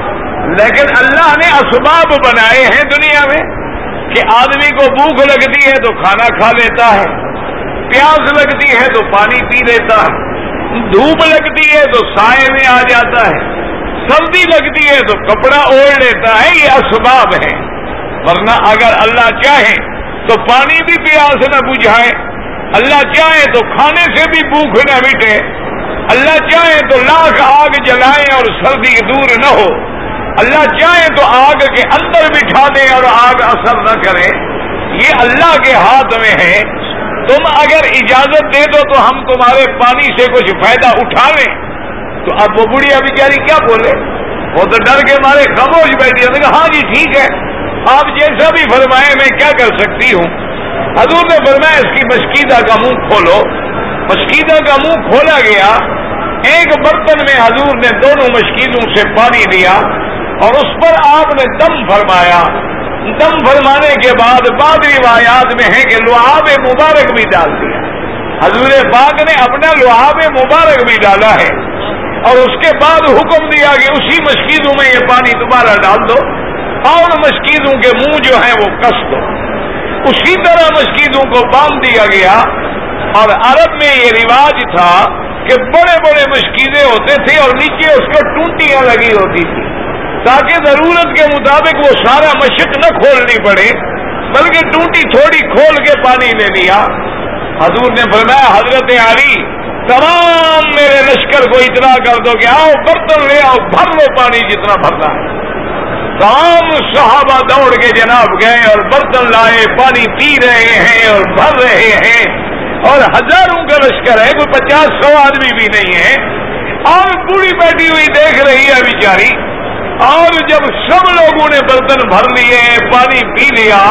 S1: لیکن اللہ نے اسباب بنائے ہیں دنیا میں کہ آدمی کو بھوک لگتی ہے تو کھانا کھا لیتا ہے, پیاس لگتی ہے تو پانی پی لیتا ہے, دھوپ لگتی ہے تو سائے میں آ جاتا ہے, سردی لگتی ہے تو کپڑا اوڑھ لیتا ہے. یہ اسباب ہیں, ورنہ اگر اللہ چاہے تو پانی بھی پیاس نہ بجھائے, اللہ چاہے تو کھانے سے بھی بھوک نہ مٹے, اللہ چاہے تو لاکھ آگ جلائے اور سردی دور نہ ہو, اللہ چاہے تو آگ کے اندر بٹھا دے اور آگ اثر نہ کرے. یہ اللہ کے ہاتھ میں ہے. تم اگر اجازت دے دو تو ہم تمہارے پانی سے کچھ فائدہ اٹھا لیں. تو اب وہ بڑھیا بیچاری کیا بولے, وہ تو ڈر کے مارے خاموش بیٹھی. نے کہا ہاں جی ٹھیک ہے, آپ جیسا بھی فرمائے میں کیا کر سکتی ہوں. حضور نے فرمایا اس کی مشکیدہ کا منہ کھولو. مشکیدہ کا منہ کھولا گیا, ایک برتن میں حضور نے دونوں مشکیدوں سے پانی لیا اور اس پر آپ نے دم فرمایا. دم فرمانے کے بعد روایات میں ہے کہ لعاب مبارک بھی ڈال دیا. حضور پاک نے اپنا لعاب مبارک بھی ڈالا ہے اور اس کے بعد حکم دیا کہ اسی مشکیزوں میں یہ پانی دوبارہ ڈال دو اور مشکیزوں کے منہ جو ہیں وہ کس دو. اسی طرح مشکیزوں کو باندھ دیا گیا. اور عرب میں یہ رواج تھا کہ بڑے بڑے مشکیزیں ہوتے تھے اور نیچے اس کو ٹونٹیاں لگی ہوتی تھی تاکہ ضرورت کے مطابق وہ سارا مشق نہ کھولنی پڑے, بلکہ ٹونٹی تھوڑی کھول کے پانی لے لیا. حضور نے فرمایا حضرت علی تمام میرے لشکر کو اطلاع کر دو کہ آؤ برتن لے آؤ, بھر لو پانی جتنا بھرنا ہے. تمام صحابہ دوڑ کے جناب گئے اور برتن لائے, پانی پی رہے ہیں اور بھر رہے ہیں. اور ہزاروں کا لشکر ہے, کوئی 50-100 آدمی بھی نہیں ہے. اور بوڑھی بیٹھی ہوئی دیکھ رہی ہے بیچاری. اور جب سب لوگوں نے برتن بھر لیے, پانی پی لیا,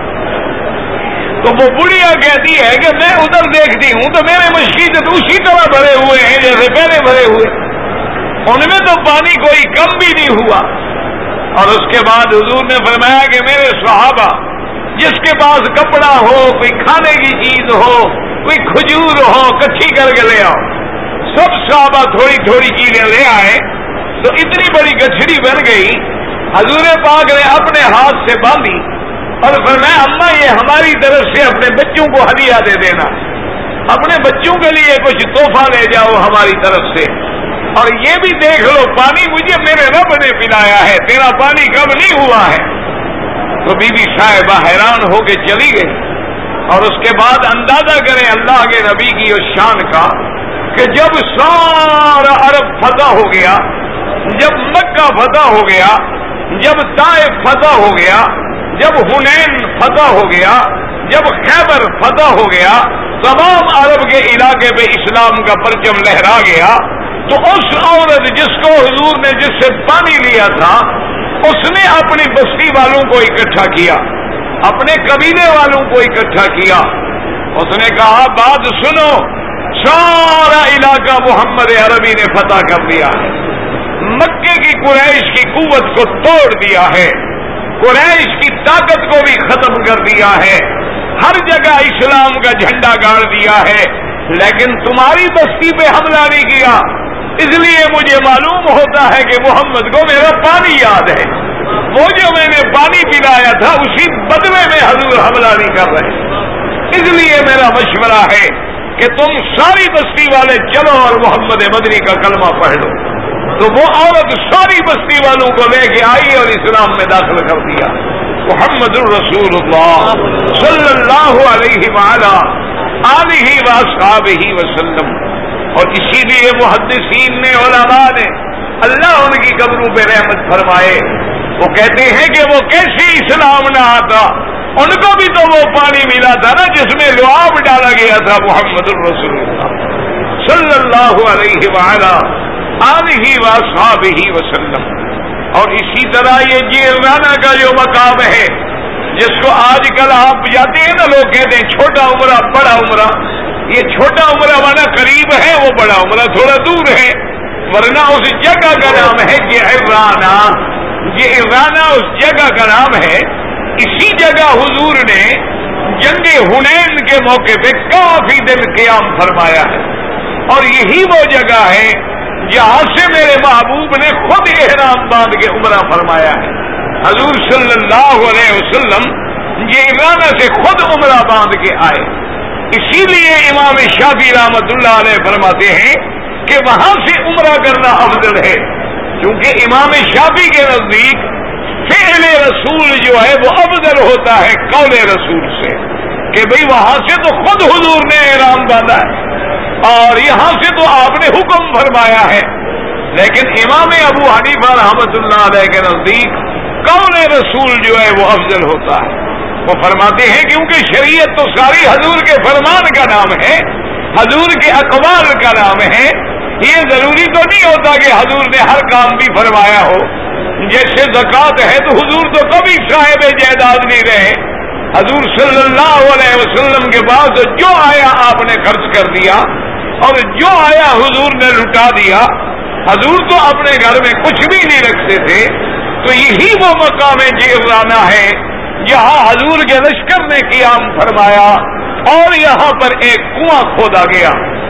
S1: تو وہ بڑھیا کہتی ہے کہ میں ادھر دیکھتی ہوں تو میرے مشکل اسی طرح بھرے ہوئے ہیں جیسے پہلے بھرے ہوئے, ان میں تو پانی کوئی کم بھی نہیں ہوا. اور اس کے بعد حضور نے فرمایا کہ میرے صحابہ جس کے پاس کپڑا ہو, کوئی کھانے کی چیز ہو, کوئی کھجور ہو, کچھی کر کے لے آؤ. سب صحابہ تھوڑی تھوڑی چیزیں لے آئے تو اتنی بڑی گچھڑی بن گئی. حضور پاک نے اپنے ہاتھ سے باندھی اور فرمایا اماں یہ ہماری طرف سے اپنے بچوں کو ہدیہ دے دینا, اپنے بچوں کے لیے کچھ تحفہ لے جاؤ ہماری طرف سے, اور یہ بھی دیکھ لو پانی مجھے میرے رب نے پلایا ہے, تیرا پانی کم نہیں ہوا ہے. تو بی بی صاحبہ حیران ہو کے چلی گئی. اور اس کے بعد اندازہ کریں اللہ کے نبی کی اس شان کا کہ جب سارا عرب فتح ہو گیا، جب مکہ فتح ہو گیا، جب طائف فتح ہو گیا، جب حنین فتح ہو گیا، جب خیبر فتح ہو گیا، تمام عرب کے علاقے پہ اسلام کا پرچم لہرا گیا، تو اس عورت جس کو حضور نے جس سے پانی لیا تھا، اس نے اپنی بستی والوں کو اکٹھا کیا، اپنے قبیلے والوں کو اکٹھا کیا۔ اس نے کہا بات سنو، سارا علاقہ محمد عربی نے فتح کر دیا ہے، مکے کی قریش کی قوت کو توڑ دیا ہے، قریش کی طاقت کو بھی ختم کر دیا ہے، ہر جگہ اسلام کا جھنڈا گاڑ دیا ہے، لیکن تمہاری بستی پہ حملہ نہیں کیا، اس لیے مجھے معلوم ہوتا ہے کہ محمد کو میرا پانی یاد ہے، وہ جو میں نے پانی پلایا تھا اسی بدلے میں حضور حملہ نہیں کر رہے، اس لیے میرا مشورہ ہے کہ تم ساری بستی والے چلو اور محمد مدنی کا کلمہ پڑھ لو۔ تو وہ عورت ساری بستی والوں کو لے کے آئی اور اسلام میں داخل کر دیا۔ محمد الرسول اللہ صلی اللہ علیہ وآلہ آلہ واصحابہ وسلم۔ اور اسی لیے محدثین نے، علماء نے، اللہ ان کی قبروں پہ رحمت فرمائے، وہ کہتے ہیں کہ وہ کیسے اسلام نہ آتا، ان کو بھی تو وہ پانی ملا تھا نا جس میں لعاب ڈالا گیا تھا محمد الرسول اللہ صلی اللہ علیہ وآلہ آلہ واصحابہ وسلم۔ اور اسی طرح یہ جیرانہ کا جو مقام ہے، جس کو آج کل آپ جاتے ہیں نا، لوگ کہتے ہیں چھوٹا عمرہ بڑا عمرہ، یہ چھوٹا عمرہ والا قریب ہے، وہ بڑا عمرہ تھوڑا دور ہے، ورنہ اس جگہ کا نام ہے جیرانہ، جیرانہ اس جگہ کا نام ہے۔ اسی جگہ حضور نے جنگ حنین کے موقع پہ کافی دن قیام فرمایا ہے، اور یہی وہ جگہ ہے جہاں سے میرے محبوب نے خود احرام باندھ کے عمرہ فرمایا ہے۔ حضور صلی اللہ علیہ وسلم جیرانہ سے خود عمرہ باندھ کے آئے، اسی لیے امام شافعی رحمۃ اللہ علیہ فرماتے ہیں کہ وہاں سے عمرہ کرنا افضل ہے، کیونکہ امام شافعی کے نزدیک فعل رسول جو ہے وہ افضل ہوتا ہے قول رسول سے، کہ بھئی وہاں سے تو خود حضور نے احرام باندھا ہے اور یہاں سے تو آپ نے حکم فرمایا ہے، لیکن امام ابو حنیفہ رحمۃ اللہ علیہ کے نزدیک قول رسول جو ہے وہ افضل ہوتا ہے۔ وہ فرماتے ہیں کیونکہ شریعت تو ساری حضور کے فرمان کا نام ہے، حضور کے اقوال کا نام ہے، یہ ضروری تو نہیں ہوتا کہ حضور نے ہر کام بھی فرمایا ہو۔ جیسے زکوٰۃ ہے تو حضور تو کبھی صاحب جائیداد نہیں رہے، حضور صلی اللہ علیہ وسلم کے بعد جو آیا آپ نے خرچ کر دیا اور جو آیا حضور نے لٹا دیا، حضور تو اپنے گھر میں کچھ بھی نہیں رکھتے تھے۔ تو یہی وہ مقام جیرانہ ہے جہاں حضور کے لشکر نے قیام فرمایا، اور یہاں پر ایک کنواں کھودا گیا۔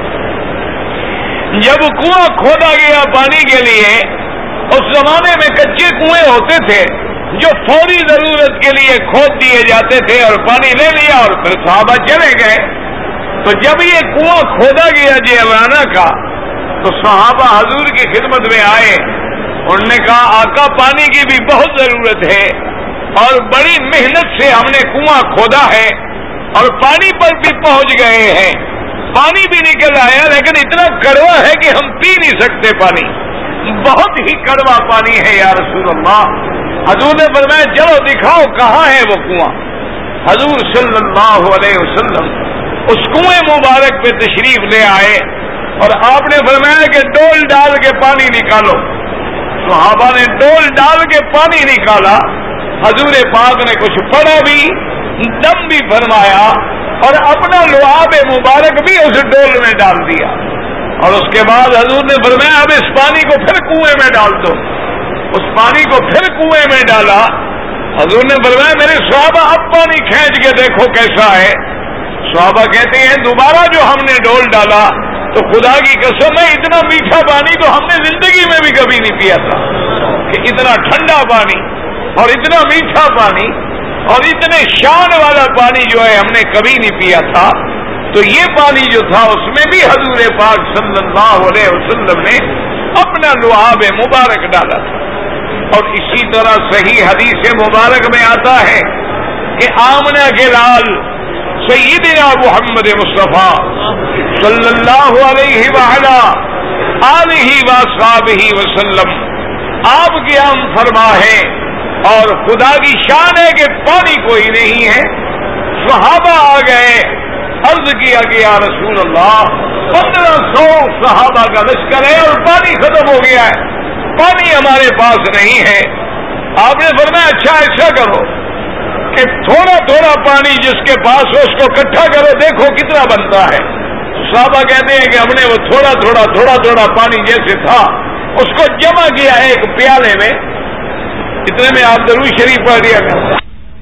S1: جب کنواں کھودا گیا پانی کے لیے، اس زمانے میں کچے کنویں ہوتے تھے جو فوری ضرورت کے لیے کھود دیے جاتے تھے اور پانی لے لیا اور پھر صحابہ چلے گئے۔ تو جب یہ کنواں کھودا گیا جیرانہ کا، تو صحابہ حضور کی خدمت میں آئے، انہوں نے کہا آقا پانی کی بھی بہت ضرورت ہے اور بڑی محنت سے ہم نے کنواں کھودا ہے اور پانی پر بھی پہنچ گئے ہیں، پانی بھی نکل آیا، لیکن اتنا کڑوا ہے کہ ہم پی نہیں سکتے، پانی بہت ہی کڑوا پانی ہے یا رسول اللہ۔ حضور نے فرمایا چلو دکھاؤ کہاں ہے وہ کنواں۔ حضور صلی اللہ علیہ وسلم اس کنویں مبارک پہ تشریف لے آئے اور آپ نے فرمایا کہ ڈول ڈال کے پانی نکالو۔ صحابہ نے ڈول ڈال کے پانی نکالا، حضور پاک نے کچھ پڑھا بھی، دم بھی فرمایا اور اپنا لعاب مبارک بھی اس ڈول میں ڈال دیا، اور اس کے بعد حضور نے فرمایا اب اس پانی کو پھر کنویں میں ڈال دو۔ اس پانی کو پھر کنویں میں ڈالا، حضور نے فرمایا میرے صحابہ اب پانی کھینچ کے دیکھو کیسا ہے۔ صحابہ کہتے ہیں دوبارہ جو ہم نے ڈول ڈالا تو خدا کی قسم ہے اتنا میٹھا پانی تو ہم نے زندگی میں بھی کبھی نہیں پیا تھا، کہ اتنا ٹھنڈا پانی اور اتنا میٹھا پانی اور اتنے شان والا پانی جو ہے ہم نے کبھی نہیں پیا تھا۔ تو یہ پانی جو تھا اس میں بھی حضور پاک صلی اللہ علیہ وسلم نے اپنا لعاب مبارک ڈالا تھا۔ اور اسی طرح صحیح حدیث مبارک میں آتا ہے کہ آمنہ کے لال سیدنا محمد مصطفیٰ صلی اللہ علیہ وآلہ آلہ واصحابہ وسلم آپ کی ہم فرما ہے، اور خدا کی شان ہے کہ پانی کوئی نہیں ہے۔ صحابہ آ گئے، عرض کیا کہ یا رسول اللہ 1500 صحابہ کا لشکر ہے اور پانی ختم ہو گیا ہے، پانی ہمارے پاس نہیں ہے۔ آپ نے فرمایا اچھا ایسا کرو کہ تھوڑا تھوڑا پانی جس کے پاس ہو اس کو اکٹھا کرو، دیکھو کتنا بنتا ہے۔ صحابہ کہتے ہیں کہ ہم نے وہ تھوڑا تھوڑا پانی جیسے تھا اس کو جمع کیا ایک پیالے میں، اتنے میں آپ درود شریف پڑھ دیا کرتے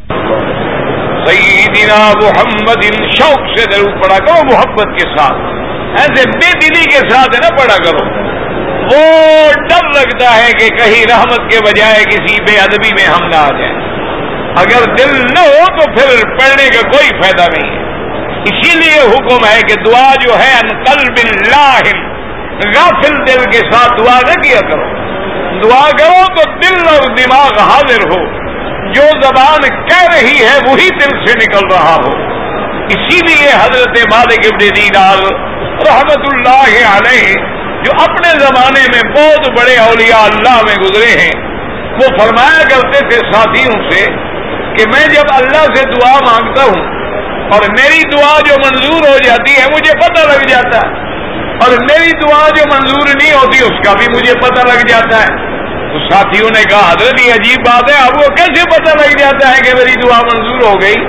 S1: سیدنا محمد، شوق سے درود پڑھا کرو، محبت کے ساتھ، ایسے بے دلی کے ساتھ نہ پڑھا کرو۔ وہ ڈر لگتا ہے کہ کہیں رحمت کے بجائے کسی بے ادبی میں ہم نہ آ جائیں۔ اگر دل نہ ہو تو پھر پڑھنے کا کوئی فائدہ نہیں ہے۔ اسی لیے حکم ہے کہ دعا جو ہے ان قلب لاہن، غافل دل کے ساتھ دعا نہ کیا کرو، دعا کرو تو دل اور دماغ حاضر ہو، جو زبان کہہ رہی ہے وہی دل سے نکل رہا ہو۔ اسی لیے حضرت مالک ابن دینار رحمت اللہ علیہ جو اپنے زمانے میں بہت بڑے اولیاء اللہ میں گزرے ہیں، وہ فرمایا کرتے تھے ساتھیوں سے کہ میں جب اللہ سے دعا مانگتا ہوں اور میری دعا جو منظور ہو جاتی ہے مجھے پتہ لگ جاتا ہے، اور میری دعا جو منظور نہیں ہوتی اس کا بھی مجھے پتہ لگ جاتا ہے۔ تو ساتھیوں نے کہا حضرت یہ عجیب بات ہے، اب وہ کیسے پتہ لگ جاتا ہے کہ میری دعا منظور ہو گئی؟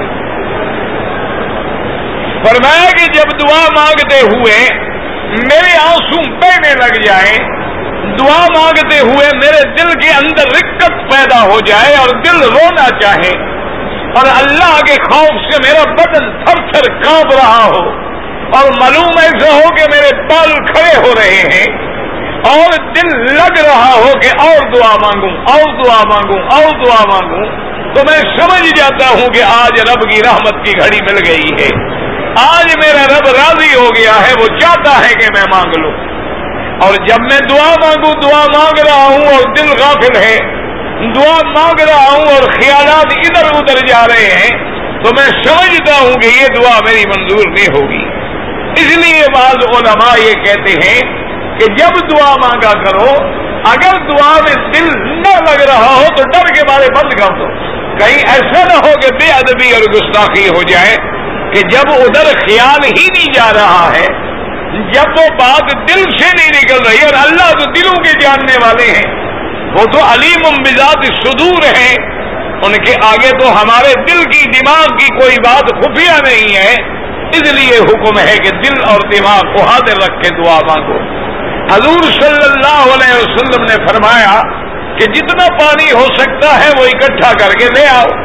S1: فرمایا کہ جب دعا مانگتے ہوئے میرے آنسو بہنے لگ جائیں، دعا مانگتے ہوئے میرے دل کے اندر رقت پیدا ہو جائے اور دل رونا چاہے، اور اللہ کے خوف سے میرا بدن تھر تھر کانپ رہا ہو، اور معلوم ایسا ہو کہ میرے بال کھڑے ہو رہے ہیں، اور دل لگ رہا ہو کہ اور دعا مانگوں اور دعا مانگوں اور دعا مانگوں، تو میں سمجھ جاتا ہوں کہ آج رب کی رحمت کی گھڑی مل گئی ہے، آج میرا رب راضی ہو گیا ہے، وہ چاہتا ہے کہ میں مانگ لوں۔ اور جب میں دعا مانگوں، دعا مانگ رہا ہوں اور دل غافل ہے، دعا مانگ رہا ہوں اور خیالات ادھر ادھر جا رہے ہیں، تو میں سمجھتا ہوں کہ یہ دعا میری منظور نہیں ہوگی۔ اس لیے بعض علماء یہ کہتے ہیں کہ جب دعا مانگا کرو، اگر دعا میں دل نہ لگ رہا ہو تو ڈر کے مارے بند کر دو، کہیں ایسا نہ ہو کہ بے ادبی اور گستاخی ہو جائے کہ جب ادھر خیال ہی نہیں جا رہا ہے، جب وہ بات دل سے نہیں نکل رہی، اور اللہ تو دلوں کے جاننے والے ہیں، وہ تو علیم بذات الصدور ہیں، ان کے آگے تو ہمارے دل کی دماغ کی کوئی بات خفیہ نہیں ہے۔ اس لیے حکم ہے کہ دل اور دماغ کو حاضر رکھ کے دعا مانگو۔ حضور صلی اللہ علیہ وسلم نے فرمایا کہ جتنا پانی ہو سکتا ہے وہ اکٹھا کر کے لے آؤ۔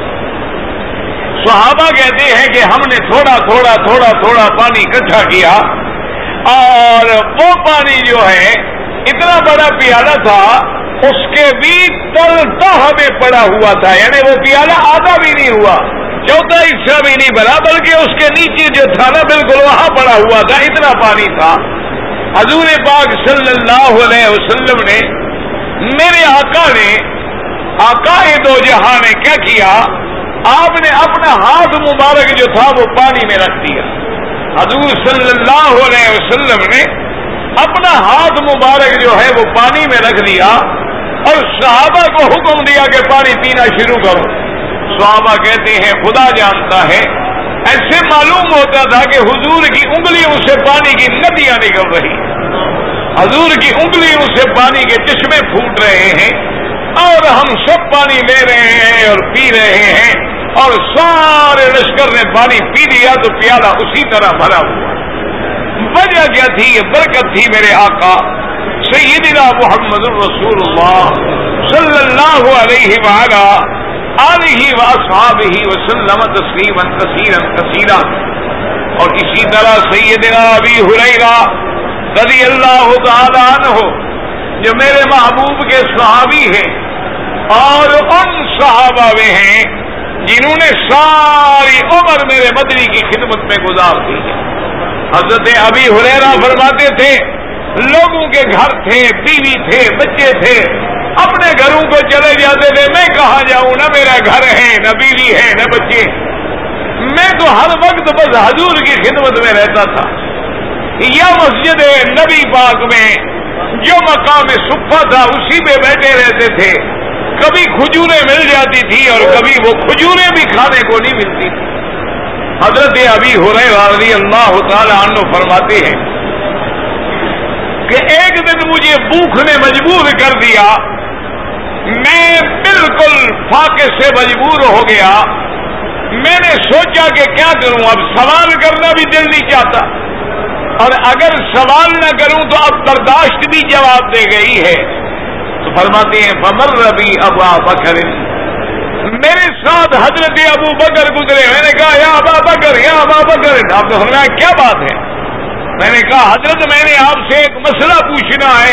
S1: صحابہ کہتے ہیں کہ ہم نے تھوڑا پانی اکٹھا کیا، اور وہ پانی جو ہے اتنا بڑا پیالہ تھا، اس کے بھی تلتا ہمیں پڑا ہوا تھا، یعنی وہ پیالہ آدھا بھی نہیں ہوا، چوتھا حصہ بھی نہیں بنا، بلکہ اس کے نیچے جو تھا نا بالکل وہاں پڑا ہوا تھا، اتنا پانی تھا۔ حضور پاک صلی اللہ علیہ وسلم نے، میرے آقا نے، آقا دو جہاں نے کیا کیا، آپ نے اپنا ہاتھ مبارک جو تھا وہ پانی میں رکھ دیا۔ حضور صلی اللہ علیہ وسلم نے اپنا ہاتھ مبارک جو ہے وہ پانی میں رکھ دیا اور صحابہ کو حکم دیا کہ پانی پینا شروع کرو۔ صحابہ کہتے ہیں خدا جانتا ہے، ایسے معلوم ہوتا تھا کہ حضور کی انگلیوں سے پانی کی ندیاں نکل رہی، حضور کی انگلیوں سے پانی کے چشمے پھوٹ رہے ہیں، اور ہم سب پانی لے رہے ہیں اور پی رہے ہیں، اور سارے لشکر نے پانی پی لیا تو پیالہ اسی طرح بھرا ہوا۔ وجہ کیا تھی؟ یہ برکت تھی میرے آقا سیدنا محمد الرسول اللہ صلی اللہ علیہ وآلہ آلہ واصحابہ وسلم تسلیما کثیرا کثیرا۔ اور اسی طرح سیدنا ابی ہریرہ رضی اللہ تعالی عنہ جو میرے محبوب کے صحابی ہیں اور ان صحابہ میں ہیں جنہوں نے ساری عمر میرے مدنی کی خدمت میں گزار دی ہے۔ حضرت ابی ہریرہ فرماتے تھے لوگوں کے گھر تھے، بیوی تھے، بچے تھے، اپنے گھروں کو چلے جاتے تھے، میں کہاں جاؤں، نہ میرا گھر ہے، نہ بیوی ہے، نہ بچے، میں تو ہر ہر وقت بس حضور کی خدمت میں رہتا تھا. یا مسجد نبی پاک میں جو مقام صفہ تھا اسی پہ بیٹھے رہتے تھے. کبھی کھجوریں مل جاتی تھی اور کبھی وہ کھجوریں بھی کھانے کو نہیں ملتی تھی. حضرت ابی ہریرہ رضی اللہ تعالی عنہ فرماتے ہیں کہ ایک دن مجھے بھوک نے مجبور کر دیا. میں بالکل فاقے سے مجبور ہو گیا. میں نے سوچا کہ کیا کروں. اب سوال کرنا بھی دل نہیں چاہتا اور اگر سوال نہ کروں تو اب برداشت بھی جواب دے گئی ہے. تو فرماتے ہیں فمر ربی ابا بکر, میرے ساتھ حضرت ابو بکر گزرے. میں نے کہا یا ابا بکر یا ابا بکر. آپ نے فرمایا کیا بات ہے. میں نے کہا حضرت میں نے آپ سے ایک مسئلہ پوچھنا ہے.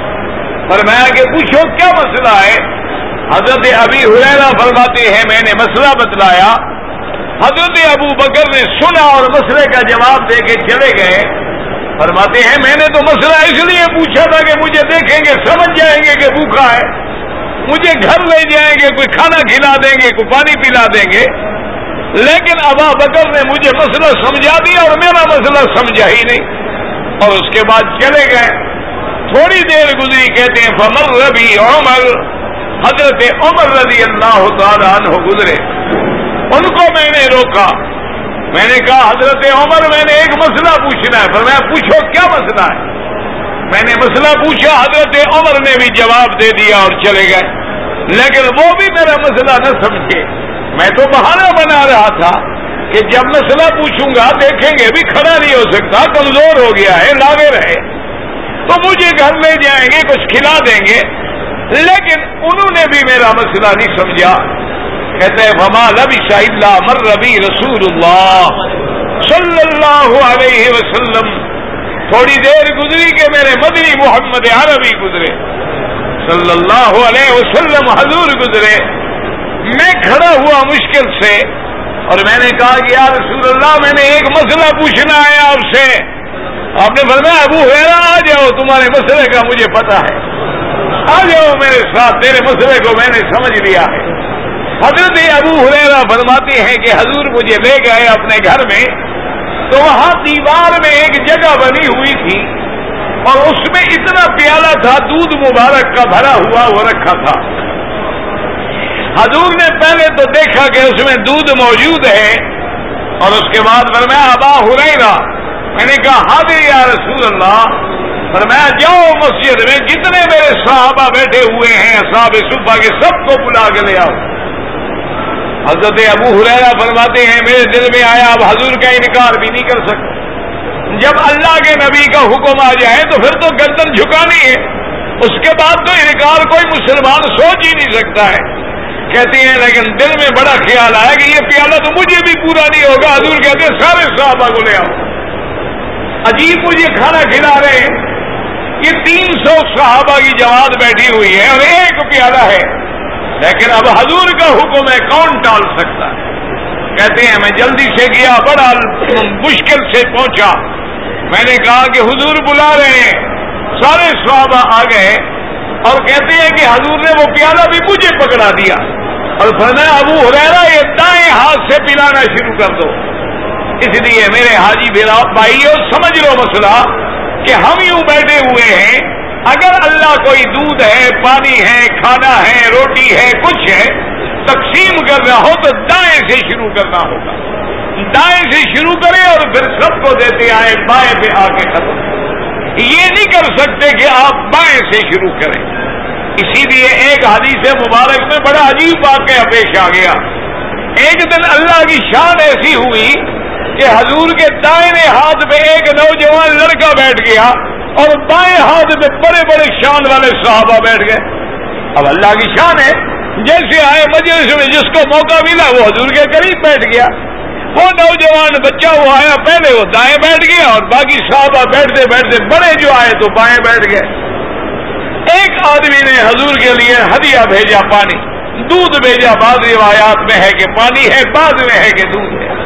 S1: فرمایا کہ پوچھو کیا مسئلہ ہے. حضرت ابی ہریرہ فرماتے ہیں میں نے مسئلہ بتلایا. حضرت ابو بکر نے سنا اور مسئلے کا جواب دے کے چلے گئے. فرماتے ہیں میں نے تو مسئلہ اس لیے پوچھا تھا کہ مجھے دیکھیں گے سمجھ جائیں گے کہ بھوکا ہے, مجھے گھر لے جائیں گے, کوئی کھانا کھلا دیں گے, کوئی پانی پلا دیں گے. لیکن ابا بکر نے مجھے مسئلہ سمجھا دیا اور میرا مسئلہ سمجھا ہی نہیں اور اس کے بعد چلے گئے. تھوڑی دیر گزری. کہتے ہیں فمر ربی عمر, حضرت عمر رضی اللہ تعالی عنہ گزرے. ان کو میں نے روکا. میں نے کہا حضرت عمر میں نے ایک مسئلہ پوچھنا ہے. فرمایا پوچھو کیا مسئلہ ہے. میں نے مسئلہ پوچھا. حضرت عمر نے بھی جواب دے دیا اور چلے گئے. لیکن وہ بھی میرا مسئلہ نہ سمجھے. میں تو بہانہ بنا رہا تھا کہ جب مسئلہ پوچھوں گا دیکھیں گے بھی کھڑا نہیں ہو سکتا, کمزور ہو گیا ہے, لاغر ہے, تو مجھے گھر لے جائیں گے, کچھ کھلا دیں گے. لیکن انہوں نے بھی میرا مسئلہ نہیں سمجھا. کہتے ہیں فما لبث الا مر ربی رسول اللہ صلی اللہ علیہ وسلم. تھوڑی دیر گزری کہ میرے مدنی محمد عربی گزرے صلی اللہ علیہ وسلم. حضور گزرے. میں کھڑا ہوا مشکل سے اور میں نے کہا کہ یا رسول اللہ میں نے ایک مسئلہ پوچھنا ہے آپ سے. آپ نے فرمایا ابو ہریرہ آ جاؤ, تمہارے مسئلے کا مجھے پتا ہے, آ جاؤ میرے ساتھ, تیرے مسئلے کو میں نے سمجھ لیا ہے. حضرت ابو ہریرہ فرماتے ہیں کہ حضور مجھے لے گئے اپنے گھر میں. تو وہاں دیوار میں ایک جگہ بنی ہوئی تھی اور اس میں اتنا پیالہ تھا, دودھ مبارک کا بھرا ہوا وہ رکھا تھا. حضور نے پہلے تو دیکھا کہ اس میں دودھ موجود ہے اور اس کے بعد فرمایا ابا ہریرہ. میں نے کہا حاضر یا رسول اللہ. فرمایا جاؤ مسجد میں جتنے میرے صحابہ بیٹھے ہوئے ہیں اصحاب صفہ کے سب کو بلا کے لے آؤ. حضرت ابو ہریرہ فرماتے ہیں میرے دل میں آیا اب حضور کا انکار بھی نہیں کر سکتا. جب اللہ کے نبی کا حکم آ جائے تو پھر تو گردن جھکانی ہے, اس کے بعد تو انکار کوئی مسلمان سوچ ہی نہیں سکتا ہے. کہتی ہیں لیکن دل میں بڑا خیال آیا کہ یہ پیالہ تو مجھے بھی پورا نہیں ہوگا. حضور کہتے ہیں سارے صحابہ کو لے آؤ. عجیب مجھے کھانا کھلا رہے ہیں. یہ 300 صحابہ کی جماعت بیٹھی ہوئی ہے اور ایک پیالہ ہے, لیکن اب حضور کا حکم ہے, کون ٹال سکتا ہے. کہتے ہیں میں جلدی سے گیا, بڑا مشکل سے پہنچا. میں نے کہا کہ حضور بلا رہے ہیں. سارے صحابہ آ گئے اور کہتے ہیں کہ حضور نے وہ پیالہ بھی مجھے پکڑا دیا اور فرمایا ابو ہریرہ یہ دائیں ہاتھ سے پلانا شروع کر دو. اس لیے میرے حاجی بھائیو سمجھ لو مسئلہ کہ ہم یوں بیٹھے ہوئے ہیں, اگر اللہ کوئی دودھ ہے, پانی ہے, کھانا ہے, روٹی ہے, کچھ ہے, تقسیم کر رہا ہو تو دائیں سے شروع کرنا ہوگا. دائیں سے شروع کریں اور پھر سب کو دیتے آئے, بائیں پہ آ کے ختم. یہ نہیں کر سکتے کہ آپ بائیں سے شروع کریں. اسی لیے ایک حدیث مبارک میں بڑا عجیب واقعہ پیش آ گیا. ایک دن اللہ کی شان ایسی ہوئی کہ حضور کے دائیں ہاتھ میں ایک نوجوان لڑکا بیٹھ گیا اور بائیں ہاتھ میں بڑے بڑے شان والے صحابہ بیٹھ گئے. اب اللہ کی شان ہے, جیسے آئے مجلس میں جس کو موقع ملا وہ حضور کے قریب بیٹھ گیا. وہ نوجوان بچہ وہ آیا پہلے وہ دائیں بیٹھ گیا اور باقی صحابہ بیٹھتے بیٹھتے بڑے جو آئے تو بائیں بیٹھ گئے. ایک آدمی نے حضور کے لیے ہدیہ بھیجا, پانی, دودھ بھیجا. بعض روایات میں ہے کہ پانی ہے, بعض میں ہے کہ دودھ ہے.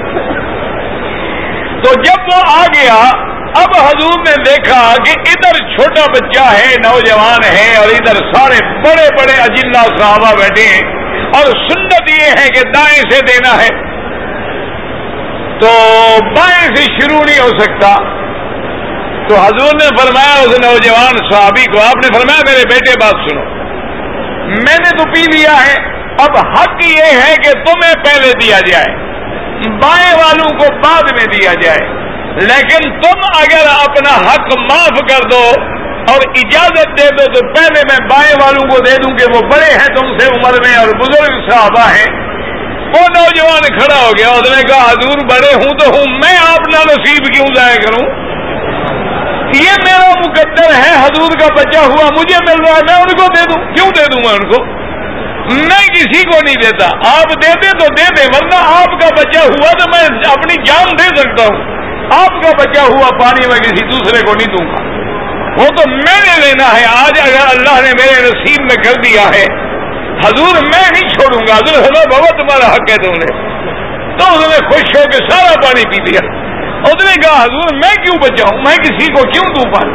S1: تو جب وہ آ گیا اب حضور نے دیکھا کہ ادھر چھوٹا بچہ ہے, نوجوان ہے, اور ادھر سارے بڑے بڑے اجلا صحابہ بیٹھے ہیں اور سنت یہ ہے کہ دائیں سے دینا ہے. تو بائیں سے شروع نہیں ہو سکتا. تو حضور نے فرمایا اس نوجوان صحابی کو، آپ نے فرمایا میرے بیٹے بات سنو، میں نے تو پی لیا ہے، اب حق یہ ہے کہ تمہیں پہلے دیا جائے، بائیں والوں کو بعد میں دیا جائے، لیکن تم اگر اپنا حق معاف کر دو اور اجازت دے دو تو پہلے میں بائیں والوں کو دے دوں کہ وہ بڑے ہیں تم سے عمر میں اور بزرگ صحابہ ہیں. وہ نوجوان کھڑا ہو گیا، اس نے کہا حضور بڑے ہوں تو ہوں، میں اپنا نصیب کیوں ضائع کروں؟ یہ میرا مقدر ہے، حضور کا بچہ ہوا مجھے مل رہا ہے، میں ان کو دے دوں؟ کیوں دے دوں میں ان کو؟ میں کسی کو نہیں دیتا، آپ دیتے تو دے دیں، ورنہ آپ کا بچہ ہوا تو میں اپنی جان دے سکتا ہوں، آپ کا بچہ ہوا پانی میں کسی دوسرے کو نہیں دوں گا، وہ تو میں نے لینا ہے. آج اگر اللہ نے میرے نصیب میں کر دیا ہے حضور میں نہیں چھوڑوں گا. حضور ہمیں بابا تمہارا حق ہے تم نے. تو اس نے خوش ہو کے سارا پانی پی لیا. اس نے کہا حضور میں کیوں بچاؤں، میں کسی کو کیوں دوں پانی؟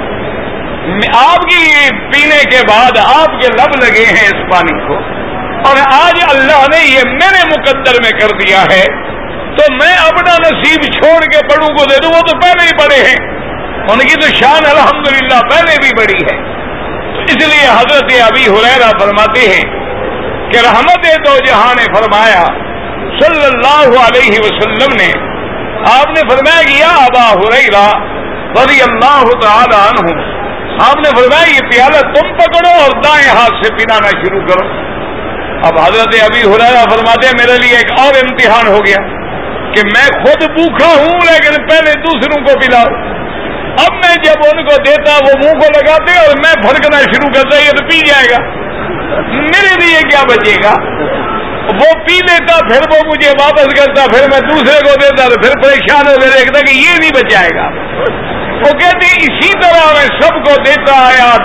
S1: آپ کی پینے کے بعد آپ کے لب لگے ہیں اس پانی کو، اور آج اللہ نے یہ میرے مقدر میں کر دیا ہے تو میں اپنا نصیب چھوڑ کے بڑوں کو دے دوں. وہ تو پہلے ہی بڑے ہیں، ان کی تو شان الحمدللہ پہلے بھی بڑی ہے. اس لیے حضرت ابی ہریرہ فرماتے ہیں کہ رحمت دو جہاں نے فرمایا صلی اللہ علیہ وسلم نے، آپ نے فرمایا کہ یا ابا ہریرہ رضی اللہ تعالی عنہ، آپ نے فرمایا یہ پیالہ تم پکڑو اور دائیں ہاتھ سے پلانا شروع کرو. اب حضرت ابی ہریرہ فرماتے ہیں میرے لیے ایک اور امتحان ہو گیا کہ میں خود بھوکا ہوں لیکن پہلے دوسروں کو پلاؤ. اب میں جب ان کو دیتا وہ منہ کو لگاتے اور میں بھڑکنا شروع کرتا یہ تو پی جائے گا، میرے لیے کیا بچے گا؟ وہ پی لیتا پھر وہ مجھے واپس کرتا، پھر میں دوسرے کو دیتا تو پھر پریشان ہو کے دیکھتا کہ یہ نہیں بچائے گا. وہ کہتے اسی طرح میں سب کو دیتا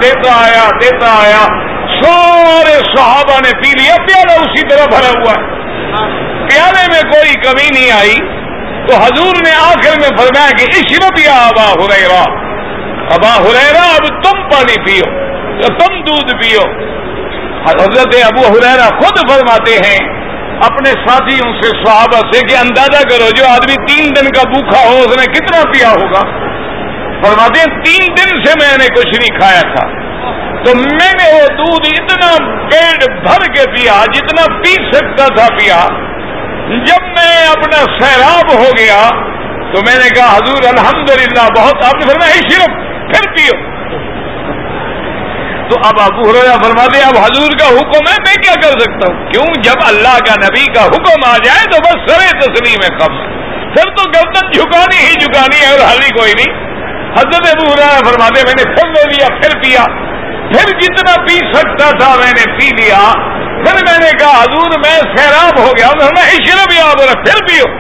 S1: آیا، سارے صحابہ نے پی لیا، پیالہ اسی طرح بھرا ہوا ہے، پیالے میں کوئی کمی نہیں آئی. تو حضور نے آخر میں فرمایا کہ اشرب یا ابا ہریرہ، ابا ہریرہ اب تم پانی پیو، تم دودھ پیو. حضرت ابو ہریرہ خود فرماتے ہیں اپنے ساتھیوں سے، صحابہ سے کہ اندازہ کرو جو آدمی 3 دن کا بھوکا ہو اس نے کتنا پیا ہوگا. فرماتے ہیں 3 دن سے میں نے کچھ نہیں کھایا تھا تو میں نے وہ دودھ اتنا پیٹ بھر کے پیا جتنا پی سکتا تھا پیا. جب میں اپنا سیراب ہو گیا تو میں نے کہا حضور الحمدللہ بہت، آپ نے فرمایا اشرب پھر پیو. تو اب ابو ہریرہ فرماتے اب حضور کا حکم ہے میں کیا کر سکتا ہوں؟ کیوں، جب اللہ کا نبی کا حکم آ جائے تو بس سرے تسلیم ہے قبض، پھر تو گردن جھکانی ہی جھکانی ہے اور حل ہی کوئی نہیں. حضرت ابو ہریرہ فرماتے میں نے پھر لے لیا، پھر پیا، پھر جتنا پی سکتا تھا میں نے پی لیا. پھر میں نے کہا حضور میں سیراب ہو گیا، اشرب یا ابو ہریرہ پھر پیو.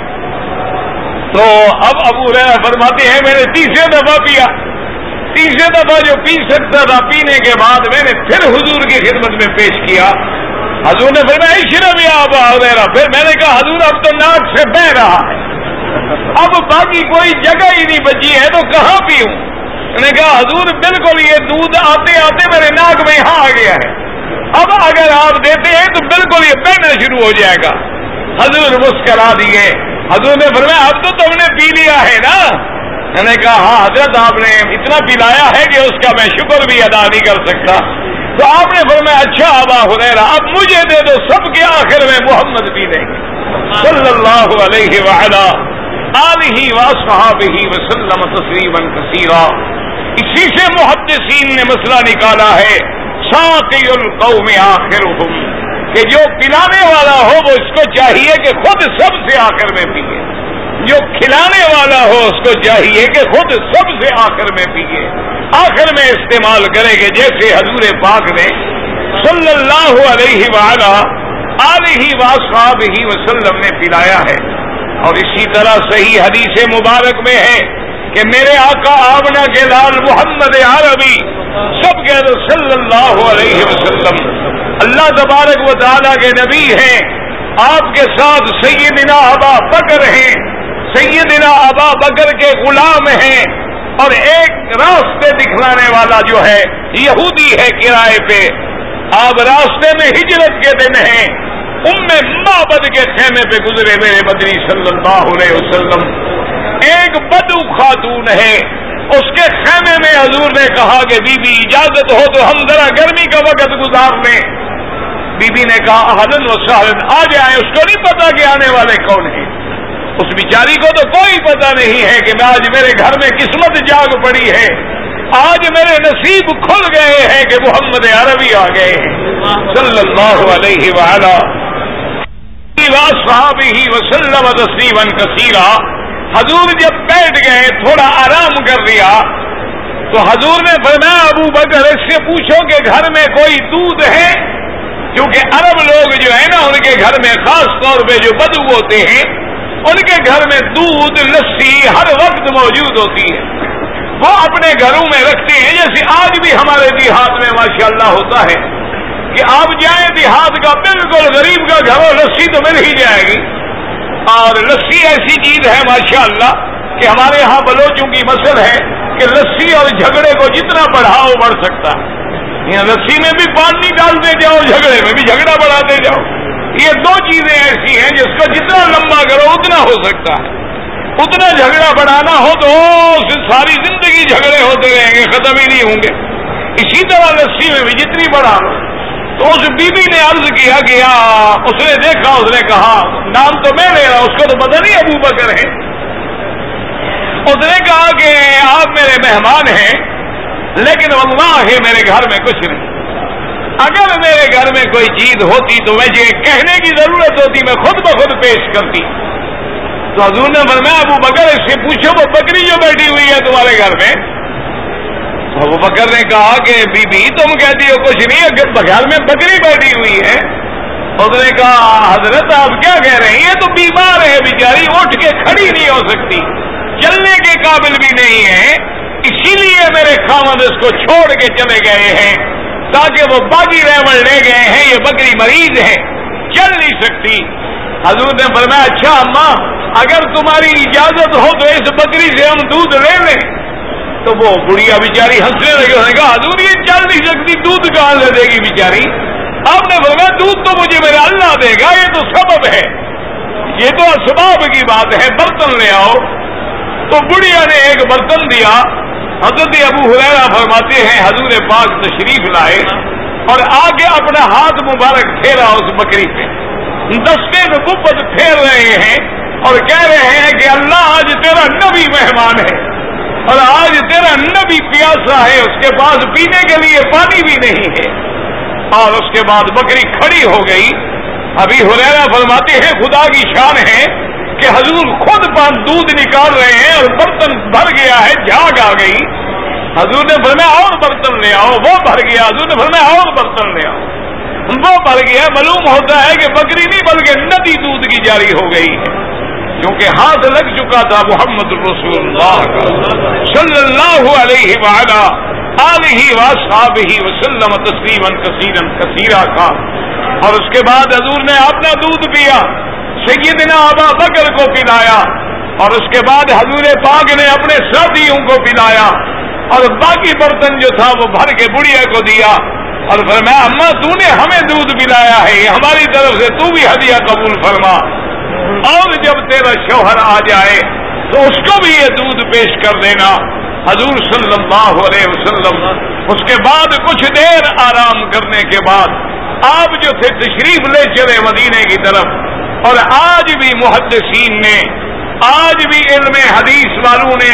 S1: تو اب ابو ہریرہ فرماتے ہیں میں نے تیسرے دفعہ پیا، تیسرے دفعہ جو پی سکتا تھا پینے کے بعد میں نے پھر حضور کی خدمت میں پیش کیا. حضور نے فرمایا اشرب یا ابا ہریرہ. پھر میں نے کہا حضور اب تو ناک سے بہہ رہا ہے، اب باقی کوئی جگہ ہی نہیں بچی ہے تو کہاں پیوں؟ میں نے کہا حضور بالکل یہ دودھ آتے آتے میرے ناک میں یہاں آ گیا ہے، اب اگر آپ دیتے ہیں تو بالکل یہ بہنا شروع ہو جائے گا. حضور مسکرا دیے. حضور نے فرمایا اب تو تم نے پی لیا ہے نا؟ میں نے کہا ہاں حضرت آپ نے اتنا پلایا ہے کہ اس کا میں شکر بھی ادا نہیں کر سکتا. تو آپ نے فرمایا اچھا ابا ہریرہ اب مجھے دے دو، سب کے آخر میں محمد پی لیں گے صلی اللہ علیہ وعلا آلہ واصحابہ وسلم تسلیما کثیرا. اسی سے محدثین نے مسئلہ نکالا ہے ساقی القوم آخرہم، کہ جو پلانے والا ہو وہ اس کو چاہیے کہ خود سب سے آخر میں پیے، جو کھلانے والا ہو اس کو چاہیے کہ خود سب سے آخر میں پیے، آخر میں استعمال کرے گے، جیسے حضور پاک نے صلی اللہ علیہ وآلہ آلہ واصحابہ وسلم نے پلایا ہے. اور اسی طرح صحیح حدیث مبارک میں ہے کہ میرے آقا آمنہ کے لال محمد عربی سب کہہ دو صلی اللہ علیہ وسلم اللہ تبارک و تعالیٰ کے نبی ہیں، آپ کے ساتھ سیدنا ابا بکر ہیں، سیدنا ابا بکر کے غلام ہیں، اور ایک راستے دکھلانے والا جو ہے یہودی ہے کرائے پہ. آپ راستے میں ہجرت کے دن ہیں، معبد کے خیمے پہ گزرے میرے مدنی صلی اللہ علیہ وسلم. ایک بدو خاتون ہے، اس کے خیمے میں حضور نے کہا کہ بی بی اجازت ہو تو ہم ذرا گرمی کا وقت گزار لیں۔ بی بی نے کہا اہلاً و سہلاً، آ جائیں۔ اس کو نہیں پتا کہ آنے والے کون ہیں، اس بیچاری کو تو کوئی پتا نہیں ہے کہ آج میرے گھر میں قسمت جاگ پڑی ہے، آج میرے نصیب کھل گئے ہیں کہ محمد عربی آ گئے ہیں صلی اللہ علیہ وآلہ وصحبہ وسلم تسلیما کثیرا۔ حضور جب بیٹھ گئے، تھوڑا آرام کر لیا، تو حضور نے فرمایا ابو بکر اس سے پوچھو کہ گھر میں کوئی دودھ ہے، کیونکہ عرب لوگ جو ہے نا، ان کے گھر میں خاص طور پہ جو بدو ہوتے ہیں، ان کے گھر میں دودھ لسی ہر وقت موجود ہوتی ہے، وہ اپنے گھروں میں رکھتے ہیں۔ جیسے آج بھی ہمارے دیہات میں ماشاءاللہ ہوتا ہے کہ آپ جائیں دیہات کا بالکل غریب کا گھر ہو، لسی تو مل ہی جائے گی۔ اور لسی ایسی چیز ہے ماشاءاللہ کہ ہمارے ہاں بلوچوں کی مسل ہے کہ لسی اور جھگڑے کو جتنا بڑھاؤ بڑھ سکتا ہے۔ یہاں لسی میں بھی پانی ڈالتے جاؤ، جھگڑے میں بھی جھگڑا بڑھاتے جاؤ۔ یہ دو چیزیں ایسی ہیں جس کو جتنا لمبا کرو اتنا ہو سکتا ہے۔ اتنا جھگڑا بڑھانا ہو تو ساری زندگی جھگڑے ہوتے رہیں گے، ختم ہی نہیں ہوں گے۔ اسی طرح لسی میں بھی جتنی بڑھا لو۔ تو اس بی بی نے عرض کیا کہ اس نے دیکھا، اس نے کہا نام تو میں لے رہا، اس کو تو پتہ نہیں ابو بکر ہے۔ اس نے کہا کہ آپ میرے مہمان ہیں، لیکن واللہ میرے گھر میں کچھ نہیں، اگر میرے گھر میں کوئی چیز ہوتی تو مجھے کہنے کی ضرورت ہوتی، میں خود بخود پیش کرتی۔ تو حضور نے فرمایا ابو بکر اس سے پوچھو وہ بکری جو بیٹھی ہوئی ہے تمہارے گھر میں۔ ابو بکر نے کہا کہ بی بی تم کہتی ہو کچھ نہیں، اگر گھر میں بکری بیٹھی ہوئی ہے۔ اس نے کہا حضرت آپ کیا کہہ رہے ہیں، یہ تو بیمار ہے بیچاری، اٹھ کے کھڑی نہیں ہو سکتی، چلنے کے قابل بھی نہیں ہے، اسی لیے میرے خاوند اس کو چھوڑ کے چلے گئے ہیں تاکہ وہ باقی ریوڑ لے گئے ہیں، یہ بکری مریض ہے، چل نہیں سکتی۔ حضور نے فرمایا اچھا اماں اگر تمہاری اجازت ہو تو اس بکری سے ہم دودھ لے لیں۔ تو وہ بڑھیا بیچاری ہنسنے لگی، اس نے کہا حضور یہ چل نہیں سکتی، دودھ کہاں سے دے گی بیچاری؟ آپ نے فرمایا دودھ تو مجھے میرا اللہ دے گا، یہ تو سبب ہے، یہ تو اسباب کی بات ہے، برتن لے آؤ۔ تو بڑھیا نے ایک برتن دیا۔ حضرت ابو ہریرہ فرماتے ہیں حضور پاک تشریف لائے اور آگے اپنا ہاتھ مبارک پھیرا اس بکری پہ، دستے نبوت پھیر رہے ہیں اور کہہ رہے ہیں کہ اللہ آج تیرا نبی مہمان ہے اور آج تیرا نبی پیاسا ہے، اس کے پاس پینے کے لیے پانی بھی نہیں ہے۔ اور اس کے بعد بکری کھڑی ہو گئی۔ ابھی ہریرہ فرماتے ہیں خدا کی شان ہے کہ حضور خود دودھ نکال رہے ہیں اور برتن بھر گیا ہے، جھاگ آ گئی۔ حضور نے فرمایا اور برتن لے آؤ، وہ بھر گیا۔ حضور نے فرمایا اور برتن لے آؤ، وہ بھر گیا۔ معلوم ہوتا ہے کہ بکری نہیں بلکہ ندی دودھ کی جاری ہو گئی ہے، کیونکہ ہاتھ لگ چکا تھا محمد رسول اللہ کا صلی اللہ علیہ وآلہ آلہ واصحابہ وسلم تسلیما کثیرا کثیرا کا۔ اور اس کے بعد حضور نے اپنا دودھ پیا، سیدنا ابا بکر کو پلایا، اور اس کے بعد حضور پاک نے اپنے ساتھیوں کو پلایا، اور باقی برتن جو تھا وہ بھر کے بڑھیا کو دیا اور فرمایا اماں تو نے ہمیں دودھ پلایا ہے، یہ ہماری طرف سے تو بھی ہدیہ قبول فرما، اور جب تیرا شوہر آ جائے تو اس کو بھی یہ دودھ پیش کر دینا۔ حضور صلی اللہ علیہ وسلم اس کے بعد کچھ دیر آرام کرنے کے بعد آپ جو تھے تشریف لے چلے مدینے کی طرف۔ اور آج بھی محدثین نے، آج بھی علم حدیث والوں نے،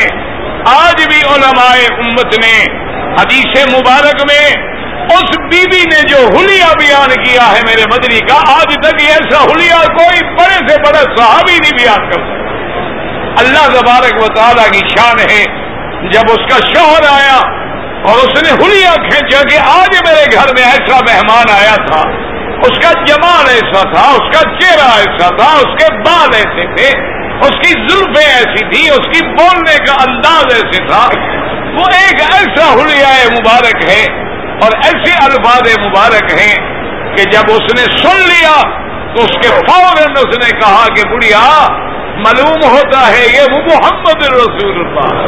S1: آج بھی علماء امت نے حدیث مبارک میں اس بی بی نے جو حلیہ بیان کیا ہے میرے مدنی کا، آج تک ایسا حلیہ کوئی بڑے سے بڑا صحابی نہیں بیان کر سکتا۔ اللہ تبارک و تعالیٰ کی شان ہے، جب اس کا شوہر آیا اور اس نے حلیہ کھینچا کہ آج میرے گھر میں ایسا مہمان آیا تھا، اس کا جمال ایسا تھا، اس کا چہرہ ایسا تھا، اس کے بال ایسے تھے، اس کی زلفیں ایسی تھی، اس کی بولنے کا انداز ایسے تھا، وہ ایک ایسا حلیہ مبارک ہے اور ایسے الفاظ مبارک ہیں کہ جب اس نے سن لیا تو اس کے فوراً اس نے کہا کہ بڑھیا معلوم ہوتا ہے یہ وہ محمد رسول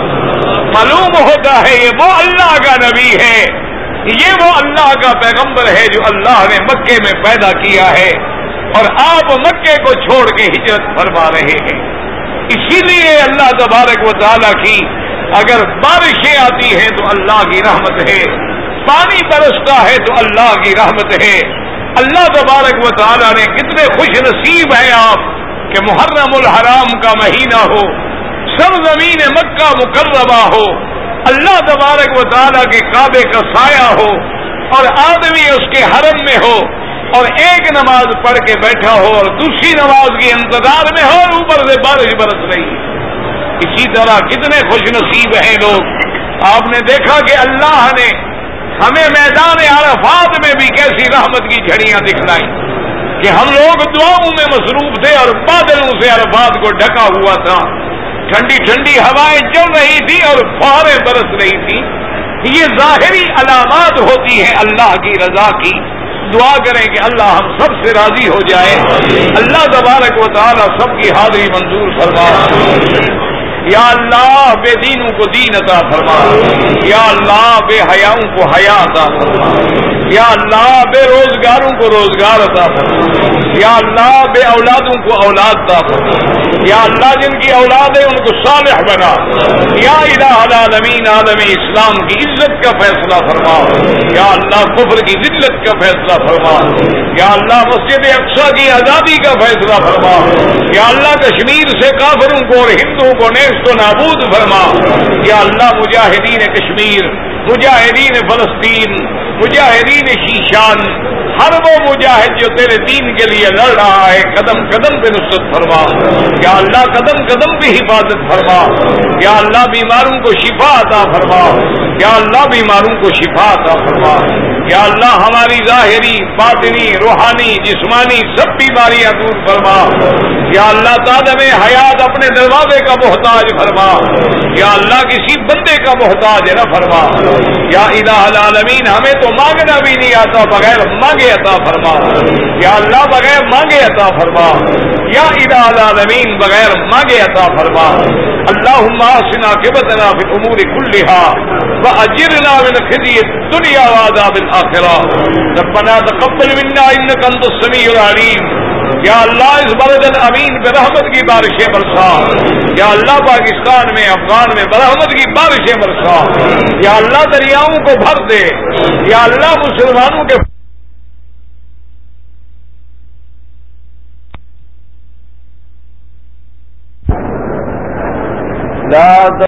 S1: اللہ، معلوم ہوتا ہے یہ وہ اللہ کا نبی ہے، یہ وہ اللہ کا پیغمبر ہے جو اللہ نے مکے میں پیدا کیا ہے اور آپ مکے کو چھوڑ کے ہجرت فرما رہے ہیں۔ اسی لیے اللہ تبارک و تعالیٰ کی اگر بارشیں آتی ہیں تو اللہ کی رحمت ہے، پانی برستا ہے تو اللہ کی رحمت ہے۔ اللہ تبارک و تعالیٰ نے کتنے خوش نصیب ہیں آپ کہ محرم الحرام کا مہینہ ہو، سرزمین مکہ مکرمہ ہو، اللہ تبارک و تعالیٰ کے کعبے کا سایہ ہو اور آدمی اس کے حرم میں ہو اور ایک نماز پڑھ کے بیٹھا ہو اور دوسری نماز کے انتظار میں ہو اور اوپر سے بارش برس رہی ہے۔ اسی طرح کتنے خوش نصیب ہیں لوگ۔ آپ نے دیکھا کہ اللہ نے ہمیں میدان عرفات میں بھی کیسی رحمت کی جھڑیاں دکھلائیں کہ ہم لوگ دعاؤں میں مصروف تھے اور بادلوں سے عرفات کو ڈھکا ہوا تھا، ٹھنڈی ٹھنڈی ہوائیں چل رہی تھی اور فواریں برس رہی تھی۔ یہ ظاہری علامات ہوتی ہیں اللہ کی رضا کی۔ دعا کریں کہ اللہ ہم سب سے راضی ہو جائے، اللہ تبارک و تعالی سب کی حاضری منظور فرما۔ یا اللہ بے دینوں کو دین عطا فرما، یا اللہ بے حیاؤں کو حیا عطا فرما، یا اللہ بے روزگاروں کو روزگار عطا فرما، یا اللہ بے اولادوں کو اولاد عطا فرما، یا اللہ جن کی اولاد ہے ان کو صالح بنا، یا الہ العالمین عالم اسلام کی عزت کا فیصلہ فرما، یا اللہ کفر کی ذلت کا فیصلہ فرما، یا اللہ مسجد اقصی کی آزادی کا فیصلہ فرما، یا اللہ کشمیر سے کافروں کو اور ہندوؤں کو نیست و نابود فرما، یا اللہ مجاہدین کشمیر، مجاہدین فلسطین، مجاہدین شیشان، ہر وہ مجاہد جو تیرے دین کے لیے لڑ رہا ہے قدم قدم پہ نصرت فرما، یا اللہ قدم قدم پہ حفاظت فرما، یا اللہ بیماروں کو شفا عطا فرما، یا اللہ بیماروں کو شفا عطا فرما، یا اللہ ہماری ظاہری باطنی روحانی جسمانی سب بیماریاں دور فرما، یا اللہ تعالیٰ میں حیات اپنے دروازے کا محتاج فرما، یا اللہ کسی بندے کا محتاج نہ فرما، یا الہ العالمین ہمیں تو مانگنا بھی نہیں آتا، بغیر مانگے عطا فرما، یا اللہ بغیر مانگے عطا فرما، یا الہ العالمین بغیر مانگے عطا فرما۔ اللہم احسن عاقبتنا فی الامور کلہا واجرنا من خزی الدنیا وعذاب الآخرہ، ربنا تقبل منا انک انت السمیع العلیم۔ یا اللہ اس بلد الامین پہ رحمت کی بارشیں برسا، یا اللہ پاکستان میں افغان میں برحمت کی بارشیں برسا، یا اللہ دریاؤں کو بھر دے، یا اللہ مسلمانوں کے لا